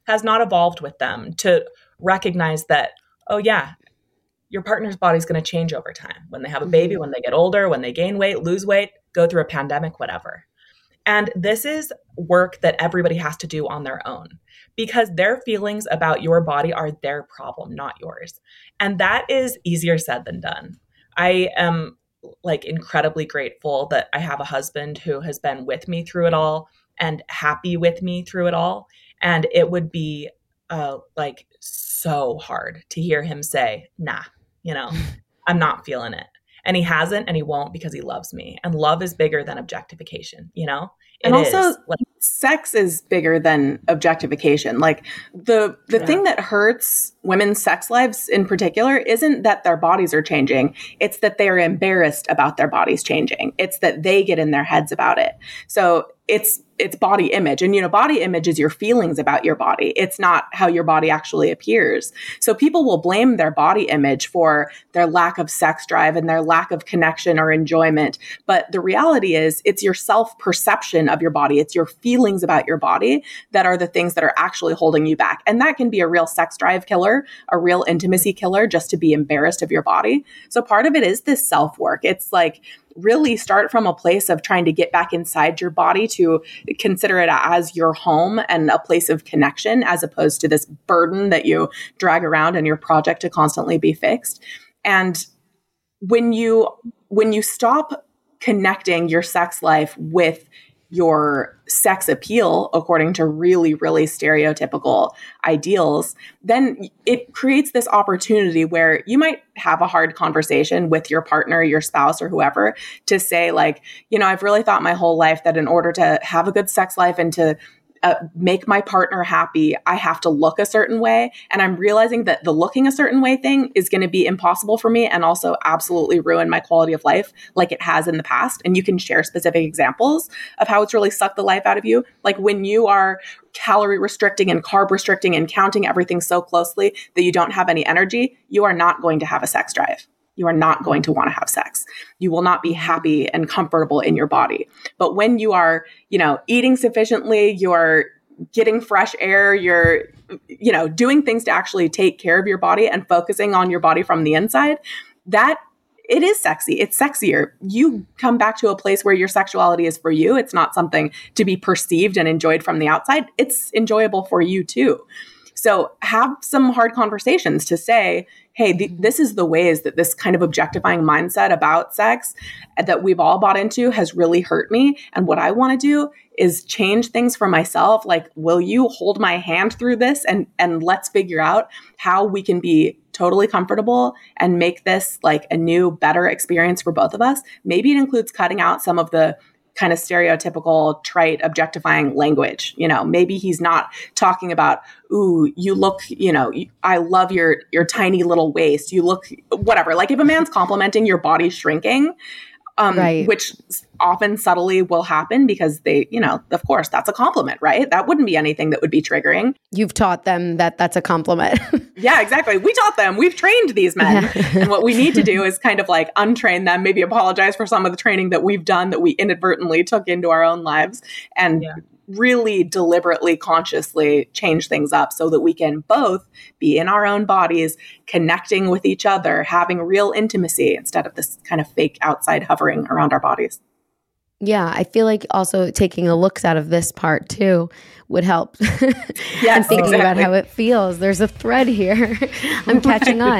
has not evolved with them to recognize that, oh yeah, your partner's body is going to change over time. When they have a baby, when they get older, when they gain weight, lose weight, go through a pandemic, whatever. And this is work that everybody has to do on their own because their feelings about your body are their problem, not yours. And that is easier said than done. I am like incredibly grateful that I have a husband who has been with me through it all and happy with me through it all. And it would be uh, like so hard to hear him say, nah, you know, I'm not feeling it. And he hasn't and he won't because he loves me. And love is bigger than objectification, you know? It and also is. Like, sex is bigger than objectification. Like the the yeah. thing that hurts women's sex lives in particular isn't that their bodies are changing. It's that they're embarrassed about their bodies changing. It's that they get in their heads about it. So it's it's body image. And, you know, body image is your feelings about your body. It's not how your body actually appears. So people will blame their body image for their lack of sex drive and their lack of connection or enjoyment. But the reality is it's your self-perception of your body. It's your feelings about your body that are the things that are actually holding you back. And that can be a real sex drive killer, a real intimacy killer, just to be embarrassed of your body. So part of it is this self-work. It's like, really start from a place of trying to get back inside your body to consider it as your home and a place of connection, as opposed to this burden that you drag around and your project to constantly be fixed. And when you, when you stop connecting your sex life with your sex appeal according to really, really stereotypical ideals, then it creates this opportunity where you might have a hard conversation with your partner, your spouse, or whoever to say like, you know, I've really thought my whole life that in order to have a good sex life and to Uh, make my partner happy, I have to look a certain way. And I'm realizing that the looking a certain way thing is going to be impossible for me and also absolutely ruin my quality of life like it has in the past. And you can share specific examples of how it's really sucked the life out of you. Like when you are calorie restricting and carb restricting and counting everything so closely that you don't have any energy, you are not going to have a sex drive. You are not going to want to have sex. You will not be happy and comfortable in your body. But when you are, you know, eating sufficiently, you're getting fresh air, you're, you know, doing things to actually take care of your body and focusing on your body from the inside, that it is sexy. It's sexier. You come back to a place where your sexuality is for you. It's not something to be perceived and enjoyed from the outside. It's enjoyable for you too. So have some hard conversations to say, hey, th- this is the ways that this kind of objectifying mindset about sex that we've all bought into has really hurt me. And what I want to do is change things for myself. Like, will you hold my hand through this and, and let's figure out how we can be totally comfortable and make this like a new, better experience for both of us. Maybe it includes cutting out some of the kind of stereotypical, trite, objectifying language. You know, maybe he's not talking about, ooh, you look, you know, I love your your tiny little waist. You look, whatever. Like if a man's complimenting your body shrinking, um, right. which often subtly will happen because they, you know, of course, that's a compliment, right? That wouldn't be anything that would be triggering. You've taught them that that's a compliment. Yeah, exactly. We taught them. We've trained these men. Yeah. And what we need to do is kind of like untrain them, maybe apologize for some of the training that we've done that we inadvertently took into our own lives and yeah. really deliberately, consciously change things up so that we can both be in our own bodies, connecting with each other, having real intimacy instead of this kind of fake outside hovering around our bodies. Yeah, I feel like also taking the looks out of this part too would help. Yes, and thinking exactly. about how it feels. There's a thread here. I'm catching on.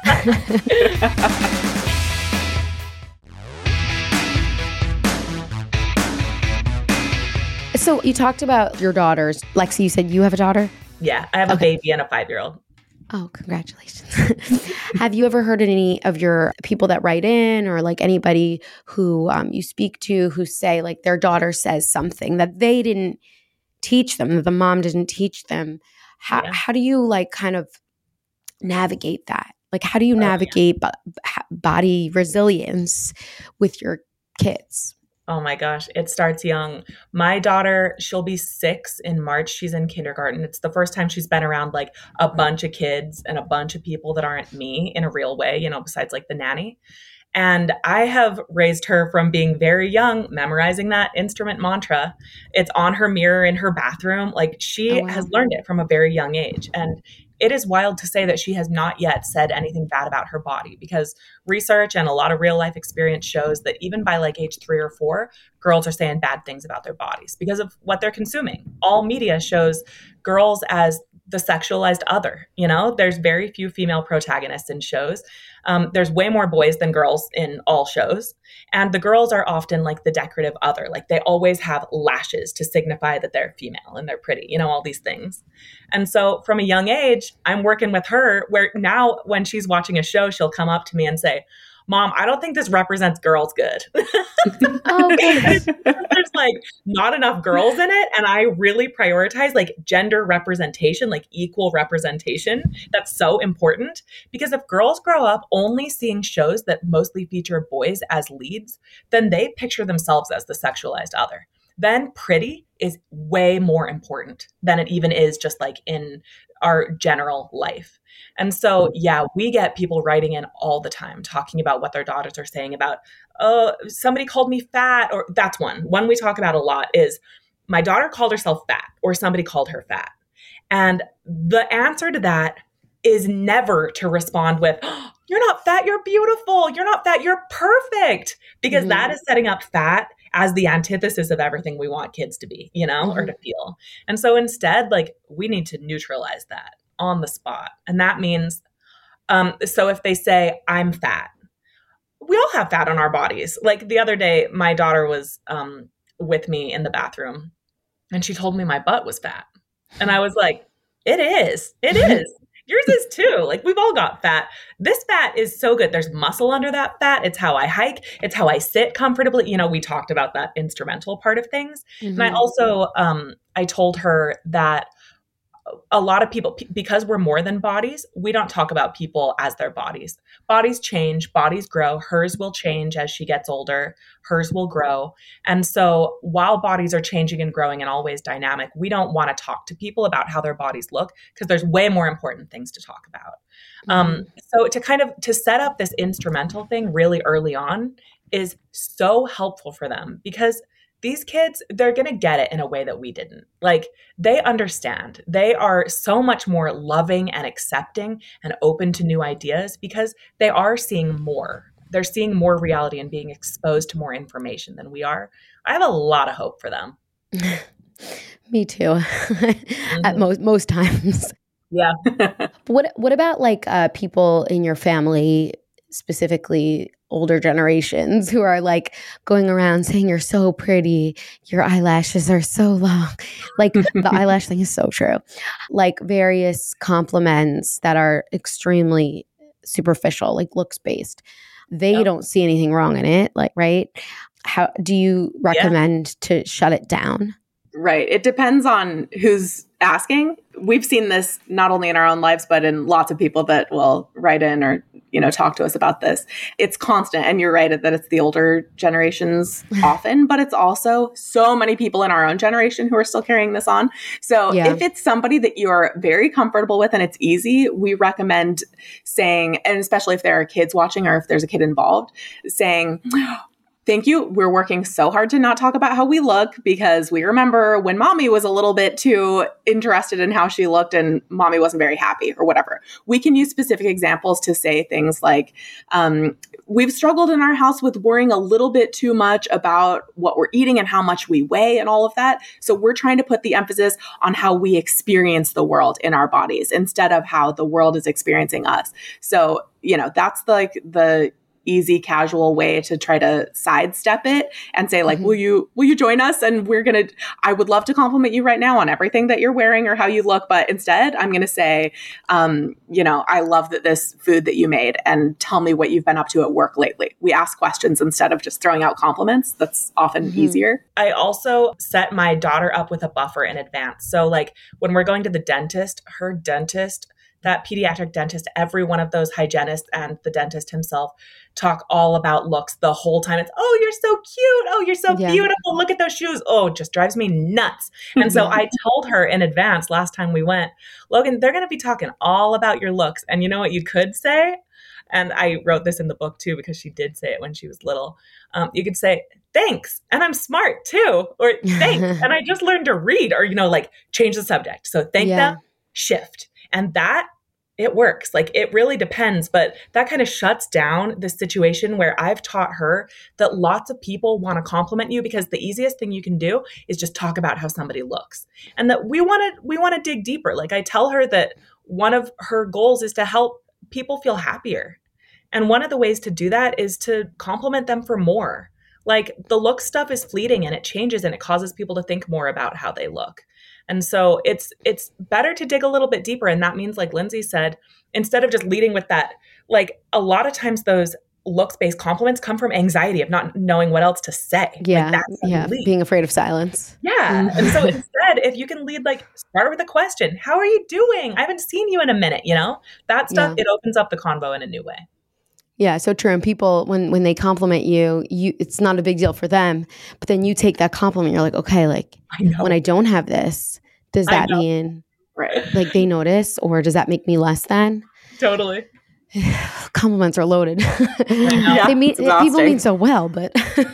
So you talked about your daughters. Lexi, you said you have a daughter? Yeah, I have okay. a baby and a five-year-old. Oh, congratulations. Have you ever heard any of your people that write in or like anybody who um, you speak to who say like their daughter says something that they didn't teach them, that the mom didn't teach them? How, yeah. how do you like kind of navigate that? Like how do you navigate oh, yeah. b- body resilience with your kids? Oh my gosh, it starts young. My daughter, she'll be six in March. She's in kindergarten. It's the first time she's been around like a bunch of kids and a bunch of people that aren't me in a real way, you know, besides like the nanny. And I have raised her from being very young, memorizing that instrument mantra. It's on her mirror in her bathroom. Like she Oh, wow. has learned it from a very young age. And it is wild to say that she has not yet said anything bad about her body, because research and a lot of real life experience shows that even by like age three or four, girls are saying bad things about their bodies because of what they're consuming. All media shows girls as the sexualized other. You know, there's very few female protagonists in shows. Um, there's way more boys than girls in all shows. And the girls are often like the decorative other. Like they always have lashes to signify that they're female and they're pretty, you know, all these things. And so from a young age, I'm working with her where now when she's watching a show, she'll come up to me and say, Mom, I don't think this represents girls good. Oh, okay. There's like not enough girls in it. And I really prioritize like gender representation, like equal representation. That's so important because if girls grow up only seeing shows that mostly feature boys as leads, then they picture themselves as the sexualized other. Then pretty is way more important than it even is just like in our general life. And so, yeah, we get people writing in all the time talking about what their daughters are saying about, oh, somebody called me fat, or that's one. One we talk about a lot is my daughter called herself fat or somebody called her fat. And the answer to that is never to respond with, oh, you're not fat, you're beautiful. You're not fat, you're perfect. Because mm-hmm. that is setting up fat as the antithesis of everything we want kids to be, you know, mm-hmm. or to feel. And so instead, like, we need to neutralize that on the spot. And that means, um, so if they say, I'm fat, we all have fat on our bodies. Like the other day, my daughter was um, with me in the bathroom and she told me my butt was fat. And I was like, it is, it is. Yours is too. Like we've all got fat. This fat is so good. There's muscle under that fat. It's how I hike. It's how I sit comfortably. You know, we talked about that instrumental part of things. Mm-hmm. And I also, um, I told her that a lot of people, because we're more than bodies, we don't talk about people as their bodies. Bodies change, bodies grow. Hers will change as she gets older. Hers will grow. And so while bodies are changing and growing and always dynamic, we don't want to talk to people about how their bodies look because there's way more important things to talk about. Mm-hmm. Um, so to kind of, to set up this instrumental thing really early on is so helpful for them because these kids, they're going to get it in a way that we didn't. Like they understand. They are so much more loving and accepting and open to new ideas because they are seeing more. They're seeing more reality and being exposed to more information than we are. I have a lot of hope for them. Me too. Mm-hmm. At most most times. Yeah. what what about like uh, people in your family, specifically older generations, who are like going around saying you're so pretty, your eyelashes are so long. Like the eyelash thing is so true. Like various compliments that are extremely superficial, like looks based. They yep. don't see anything wrong in it. Like, right? How do you recommend yeah. to shut it down? Right. It depends on who's asking. We've seen this not only in our own lives, but in lots of people that will write in or, you know, talk to us about this. It's constant. And you're right that it's the older generations often, but it's also so many people in our own generation who are still carrying this on. So yeah. if it's somebody that you're very comfortable with and it's easy, we recommend saying, and especially if there are kids watching or if there's a kid involved, saying, thank you. We're working so hard to not talk about how we look because we remember when mommy was a little bit too interested in how she looked and mommy wasn't very happy or whatever. We can use specific examples to say things like, um, we've struggled in our house with worrying a little bit too much about what we're eating and how much we weigh and all of that. So we're trying to put the emphasis on how we experience the world in our bodies instead of how the world is experiencing us. So, you know, that's like the easy, casual way to try to sidestep it and say like, mm-hmm. will you, will you join us? And we're going to, I would love to compliment you right now on everything that you're wearing or how you look. But instead I'm going to say, um, you know, I love that this food that you made and tell me what you've been up to at work lately. We ask questions instead of just throwing out compliments. That's often mm-hmm. easier. I also set my daughter up with a buffer in advance. So like when we're going to the dentist, her dentist, that pediatric dentist, every one of those hygienists and the dentist himself talk all about looks the whole time. It's, oh, you're so cute. Oh, you're so yeah. beautiful. Look at those shoes. Oh, it just drives me nuts. And so I told her in advance last time we went, Logan, they're going to be talking all about your looks. And you know what you could say? And I wrote this in the book too, because she did say it when she was little. Um, you could say, thanks, and I'm smart too, or thanks, and I just learned to read, or, you know, like change the subject. So thank Yeah. them, shift. And that, it works. Like it really depends, but that kind of shuts down the situation where I've taught her that lots of people want to compliment you because the easiest thing you can do is just talk about how somebody looks. And that we want to, we want to dig deeper. Like I tell her that one of her goals is to help people feel happier. And one of the ways to do that is to compliment them for more. Like the look stuff is fleeting and it changes and it causes people to think more about how they look. And so it's it's better to dig a little bit deeper. And that means, like Lindsay said, instead of just leading with that, like a lot of times those looks-based compliments come from anxiety of not knowing what else to say. Yeah. Like that's yeah. Being afraid of silence. Yeah. And so instead, if you can lead, like start with a question, how are you doing? I haven't seen you in a minute, you know, that stuff, Yeah. it opens up the convo in a new way. Yeah, so true. And people, when when they compliment you, you it's not a big deal for them. But then you take that compliment, you're like, okay, like I know. when I don't have this, does I that know. mean Right. like they notice, or does that make me less than? Totally. Compliments are loaded. Yeah, they mean it's people exhausting. mean so well, but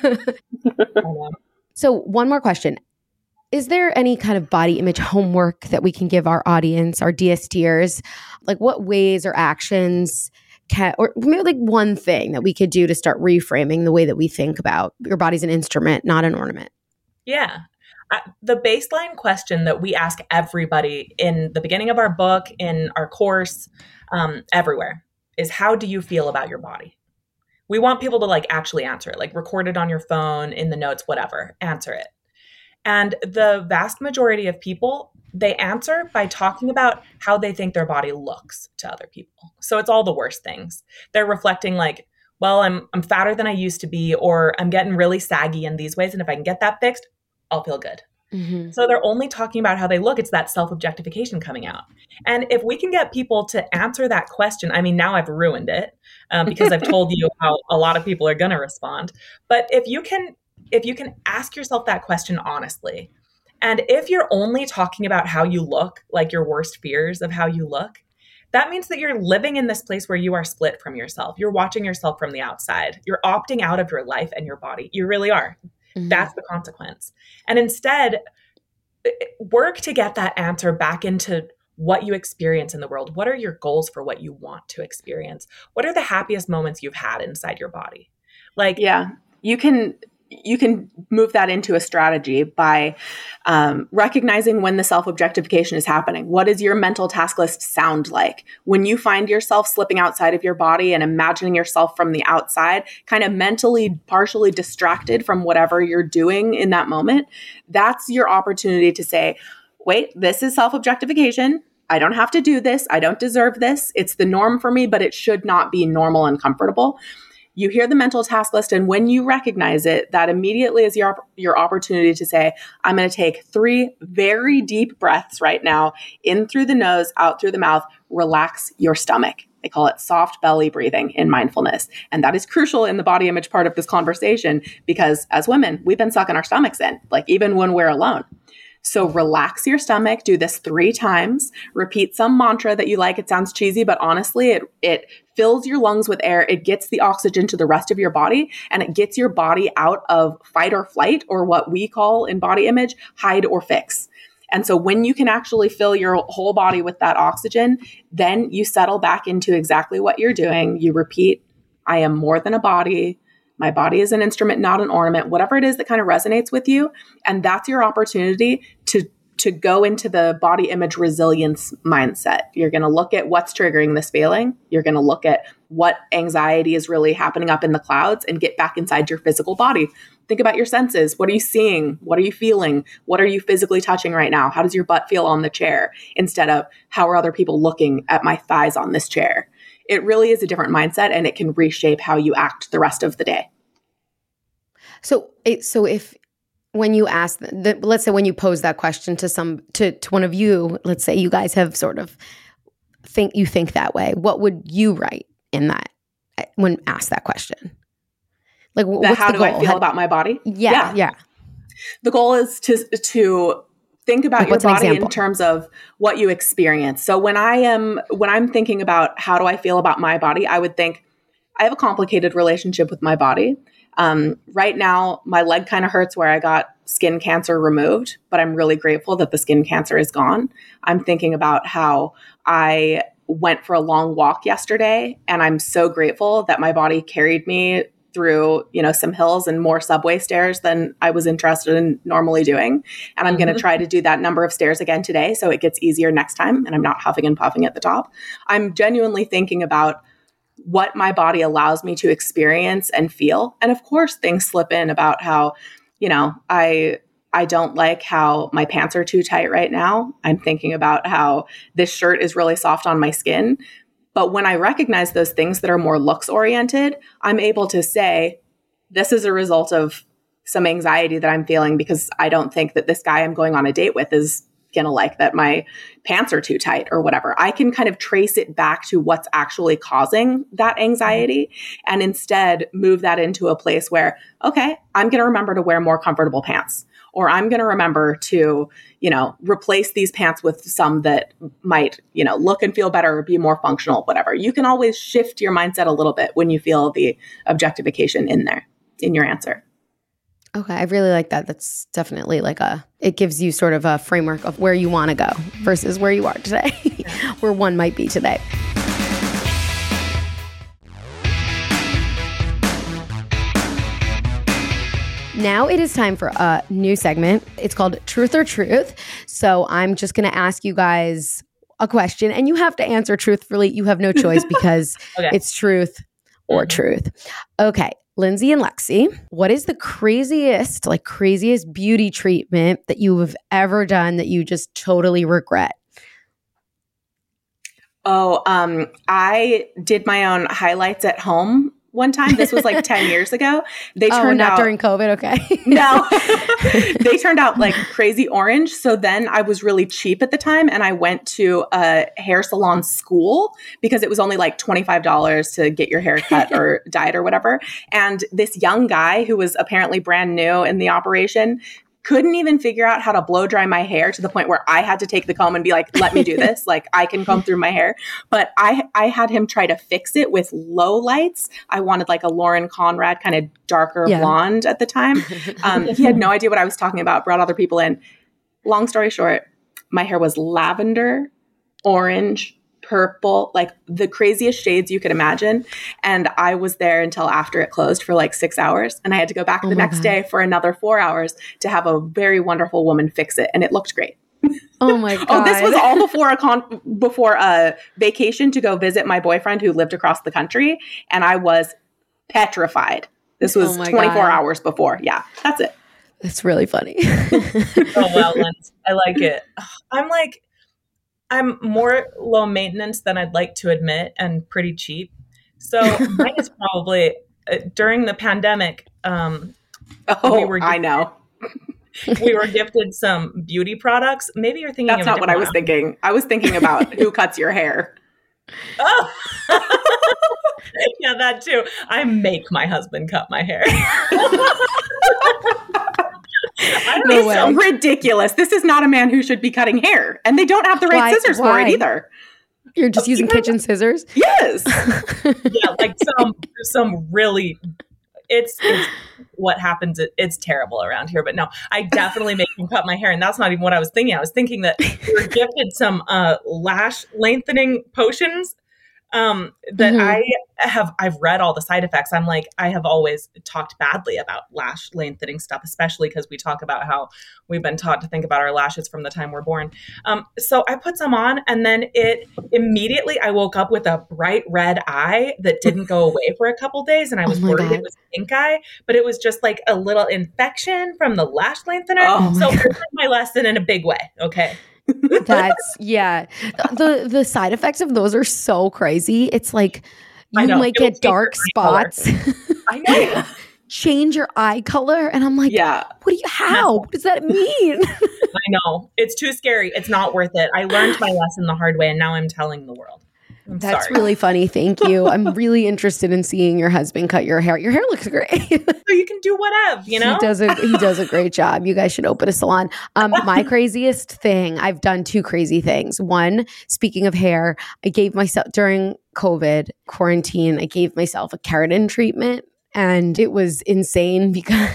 I know. so one more question. Is there any kind of body image homework that we can give our audience, our DSTers? Like what ways or actions can, or maybe like one thing that we could do to start reframing the way that we think about your body's an instrument, not an ornament? Yeah. Uh, the baseline question that we ask everybody in the beginning of our book, in our course, um, everywhere is, how do you feel about your body? We want people to like actually answer it, like record it on your phone, in the notes, whatever, answer it. And the vast majority of people, they answer by talking about how they think their body looks to other people. So it's all the worst things. They're reflecting like, well, I'm I'm fatter than I used to be, or I'm getting really saggy in these ways. And if I can get that fixed, I'll feel good. Mm-hmm. So they're only talking about how they look. It's that self-objectification coming out. And if we can get people to answer that question, I mean, now I've ruined it um, because I've told you how a lot of people are going to respond. But if you can, if you can ask yourself that question honestly, and if you're only talking about how you look, like your worst fears of how you look, that means that you're living in this place where you are split from yourself. You're watching yourself from the outside. You're opting out of your life and your body. You really are. Mm-hmm. That's the consequence. And instead, work to get that answer back into what you experience in the world. What are your goals for what you want to experience? What are the happiest moments you've had inside your body? Like, yeah, you can you can move that into a strategy by um, recognizing when the self-objectification is happening. What does your mental task list sound like? When you find yourself slipping outside of your body and imagining yourself from the outside, kind of mentally partially distracted from whatever you're doing in that moment, that's your opportunity to say, wait, this is self-objectification. I don't have to do this. I don't deserve this. It's the norm for me, but it should not be normal and comfortable. You hear the mental task list, and when you recognize it, that immediately is your, your opportunity to say, I'm going to take three very deep breaths right now, in through the nose, out through the mouth, relax your stomach. They call it soft belly breathing in mindfulness. And that is crucial in the body image part of this conversation, because as women, we've been sucking our stomachs in, like even when we're alone. So relax your stomach, do this three times, repeat some mantra that you like. It sounds cheesy, but honestly, it, it fills your lungs with air. It gets the oxygen to the rest of your body, and it gets your body out of fight or flight, or what we call in body image, hide or fix. And so when you can actually fill your whole body with that oxygen, then you settle back into exactly what you're doing. You repeat, I am more than a body. My body is an instrument, not an ornament, whatever it is that kind of resonates with you. And that's your opportunity to, to go into the body image resilience mindset. You're going to look at what's triggering this feeling. You're going to look at what anxiety is really happening up in the clouds, and get back inside your physical body. Think about your senses. What are you seeing? What are you feeling? What are you physically touching right now? How does your butt feel on the chair? Instead of, how are other people looking at my thighs on this chair? It really is a different mindset, and it can reshape how you act the rest of the day. So, so if when you ask, the, let's say when you pose that question to some to, to one of you, let's say you guys have sort of think you think that way. What would you write in that when asked that question? Like, what's how the do goal? I feel how, about my body? Yeah, yeah, yeah. The goal is to to think about Like, your what's an body example? in terms of what you experience. So when I am, when I'm thinking about how do I feel about my body, I would think I have a complicated relationship with my body. Um, right now, my leg kind of hurts where I got skin cancer removed, but I'm really grateful that the skin cancer is gone. I'm thinking about how I went for a long walk yesterday, and I'm so grateful that my body carried me through, you know, some hills and more subway stairs than I was interested in normally doing. And I'm mm-hmm. going to try to do that number of stairs again today so it gets easier next time and I'm not huffing and puffing at the top. I'm genuinely thinking about what my body allows me to experience and feel. And of course, things slip in about how, you know, I I don't like how my pants are too tight right now. I'm thinking about how this shirt is really soft on my skin. But when I recognize those things that are more looks oriented, I'm able to say, this is a result of some anxiety that I'm feeling because I don't think that this guy I'm going on a date with is going to like that my pants are too tight or whatever. I can kind of trace it back to what's actually causing that anxiety and instead move that into a place where, okay, I'm going to remember to wear more comfortable pants. Or I'm going to remember to, you know, replace these pants with some that might, you know, look and feel better or be more functional, whatever. You can always shift your mindset a little bit when you feel the objectification in there, in your answer. Okay, I really like that. That's definitely like a, it gives you sort of a framework of where you want to go versus where you are today, where one might be today. Now it is time for a new segment. It's called Truth or Truth. So I'm just going to ask you guys a question and you have to answer truthfully. You have no choice because okay. It's truth or mm-hmm. truth. Okay. Lindsay and Lexi, what is the craziest, like craziest beauty treatment that you have ever done that you just totally regret? Oh, um, I did my own highlights at home one time. This was like ten years ago. They oh, turned not out during COVID. Okay. No, they turned out like crazy orange. So then I was really cheap at the time. And I went to a hair salon school because it was only like twenty-five dollars to get your hair cut or dyed or whatever. And this young guy who was apparently brand new in the operation couldn't even figure out how to blow dry my hair to the point where I had to take the comb and be like, let me do this. Like I can comb through my hair. But I I had him try to fix it with low lights. I wanted like a Lauren Conrad kind of darker yeah. blonde at the time. Um, he had no idea what I was talking about, brought other people in. Long story short, my hair was lavender, orange, purple, like the craziest shades you could imagine. And I was there until after it closed for like six hours. And I had to go back oh the next God. day for another four hours to have a very wonderful woman fix it. And it looked great. Oh my God. Oh, this was all before a con- before a vacation to go visit my boyfriend who lived across the country. And I was petrified. This was oh twenty-four God. hours before. Yeah, that's it. That's really funny. Oh, well, Linz, I like it. I'm like, I'm more low maintenance than I'd like to admit and pretty cheap. So mine is probably uh, during the pandemic. Um, oh, we were gifted, I know. we were gifted some beauty products. Maybe you're thinking That's of not what I was thinking. I was thinking about who cuts your hair. Oh, yeah, that too. I make my husband cut my hair. No way. It's ridiculous. This is not a man who should be cutting hair. And they don't have the right why, scissors why? for it either. You're just using kitchen scissors? Yes. Yeah, like some some really, it's, it's what happens. It, it's terrible around here. But no, I definitely make him cut my hair. And that's not even what I was thinking. I was thinking that we were gifted some uh, lash lengthening potions um, that mm-hmm. I have, I've read all the side effects. I'm like, I have always talked badly about lash lengthening stuff, especially because we talk about how we've been taught to think about our lashes from the time we're born. Um, so I put some on and then it immediately, I woke up with a bright red eye that didn't go away for a couple days. And I was oh worried God. it was pink eye, but it was just like a little infection from the lash lengthener. Oh so I learned my lesson in a big way. Okay. That's yeah. The the side effects of those are so crazy. It's like you might It'll get dark spots. I know. Change your eye color. And I'm like, yeah. What do you how? What does that mean? I know. It's too scary. It's not worth it. I learned my lesson the hard way and now I'm telling the world. I'm That's sorry. really funny. Thank you. I'm really interested in seeing your husband cut your hair. Your hair looks great. So you can do whatever, you know? He does a he does a great job. You guys should open a salon. Um, my craziest thing, I've done two crazy things. One, speaking of hair, I gave myself during COVID quarantine, I gave myself a keratin treatment. And it was insane because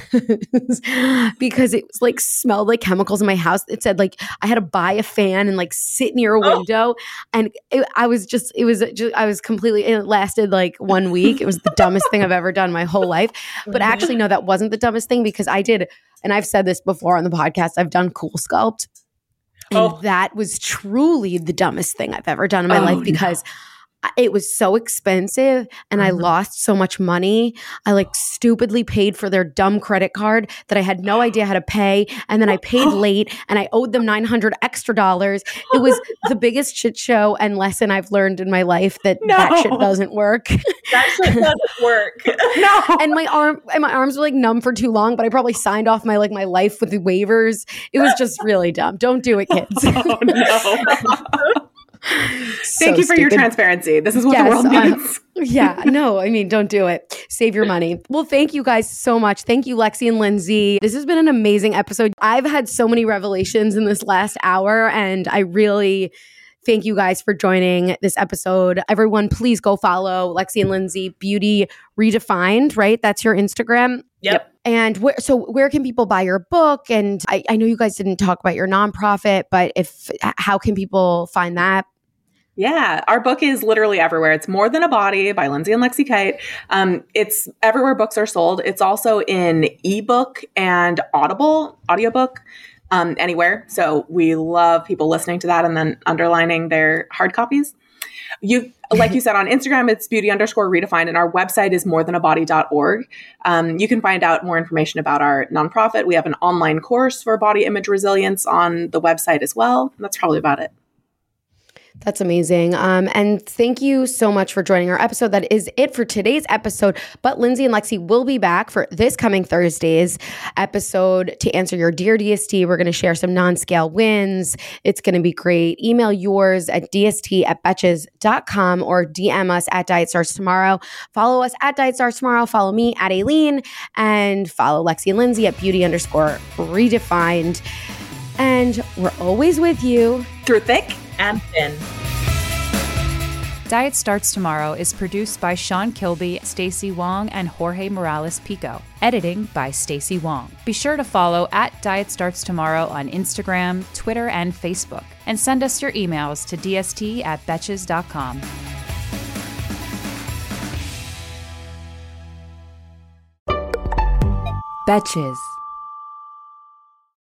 because it was like smelled like chemicals in my house. It said like I had to buy a fan and like sit near a window. Oh. And it, I was just, it was just, I was completely, it lasted like one week. It was the dumbest thing I've ever done in my whole life. But actually, no, that wasn't the dumbest thing because I did, and I've said this before on the podcast, I've done Cool Sculpt. And oh. that was truly the dumbest thing I've ever done in my oh, life because no. it was so expensive and mm-hmm. I lost so much money. I like stupidly paid for their dumb credit card that I had no idea how to pay. And then I paid late and I owed them nine hundred extra dollars. It was the biggest shit show and lesson I've learned in my life that no. that shit doesn't work. That shit doesn't work. No. And my arm and my arms were like numb for too long, but I probably signed off my like my life with the waivers. It was just really dumb. Don't do it, kids. Oh, no. So Thank you for stupid. your transparency. This is what yes, the world needs. Uh, yeah, no, I mean, don't do it. Save your money. Well, thank you guys so much. Thank you, Lexi and Lindsay. This has been an amazing episode. I've had so many revelations in this last hour, and I really thank you guys for joining this episode. Everyone, please go follow Lexi and Lindsay, Beauty Redefined, right? That's your Instagram. Yep. And where, so where can people buy your book? And I, I know you guys didn't talk about your nonprofit, but if how can people find that? Yeah, our book is literally everywhere. It's More Than a Body by Lindsay and Lexi Kite. Um, it's everywhere books are sold. It's also in ebook and Audible, audiobook, um, anywhere. So we love people listening to that and then underlining their hard copies. You, like you said, on Instagram, it's beauty underscore redefined, and our website is more than a body dot org. Um, you can find out more information about our nonprofit. We have an online course for body image resilience on the website as well. And that's probably about it. That's amazing. Um, and thank you so much for joining our episode. That is it for today's episode. But Lindsay and Lexi will be back for this coming Thursday's episode to answer your Dear D S T. We're going to share some non-scale wins. It's going to be great. Email yours at d s t at betches dot com or D M us at Diet Starts Tomorrow. Follow us at Diet Starts Tomorrow. Follow me at Aileen and follow Lexi and Lindsay at beauty underscore redefined. And we're always with you through thick and thin. Diet Starts Tomorrow is produced by Sean Kilby, Stacey Wong, and Jorge Morales Pico. Editing by Stacey Wong. Be sure to follow at Diet Starts Tomorrow on Instagram, Twitter, and Facebook. And send us your emails to d s t at betches dot com. Betches.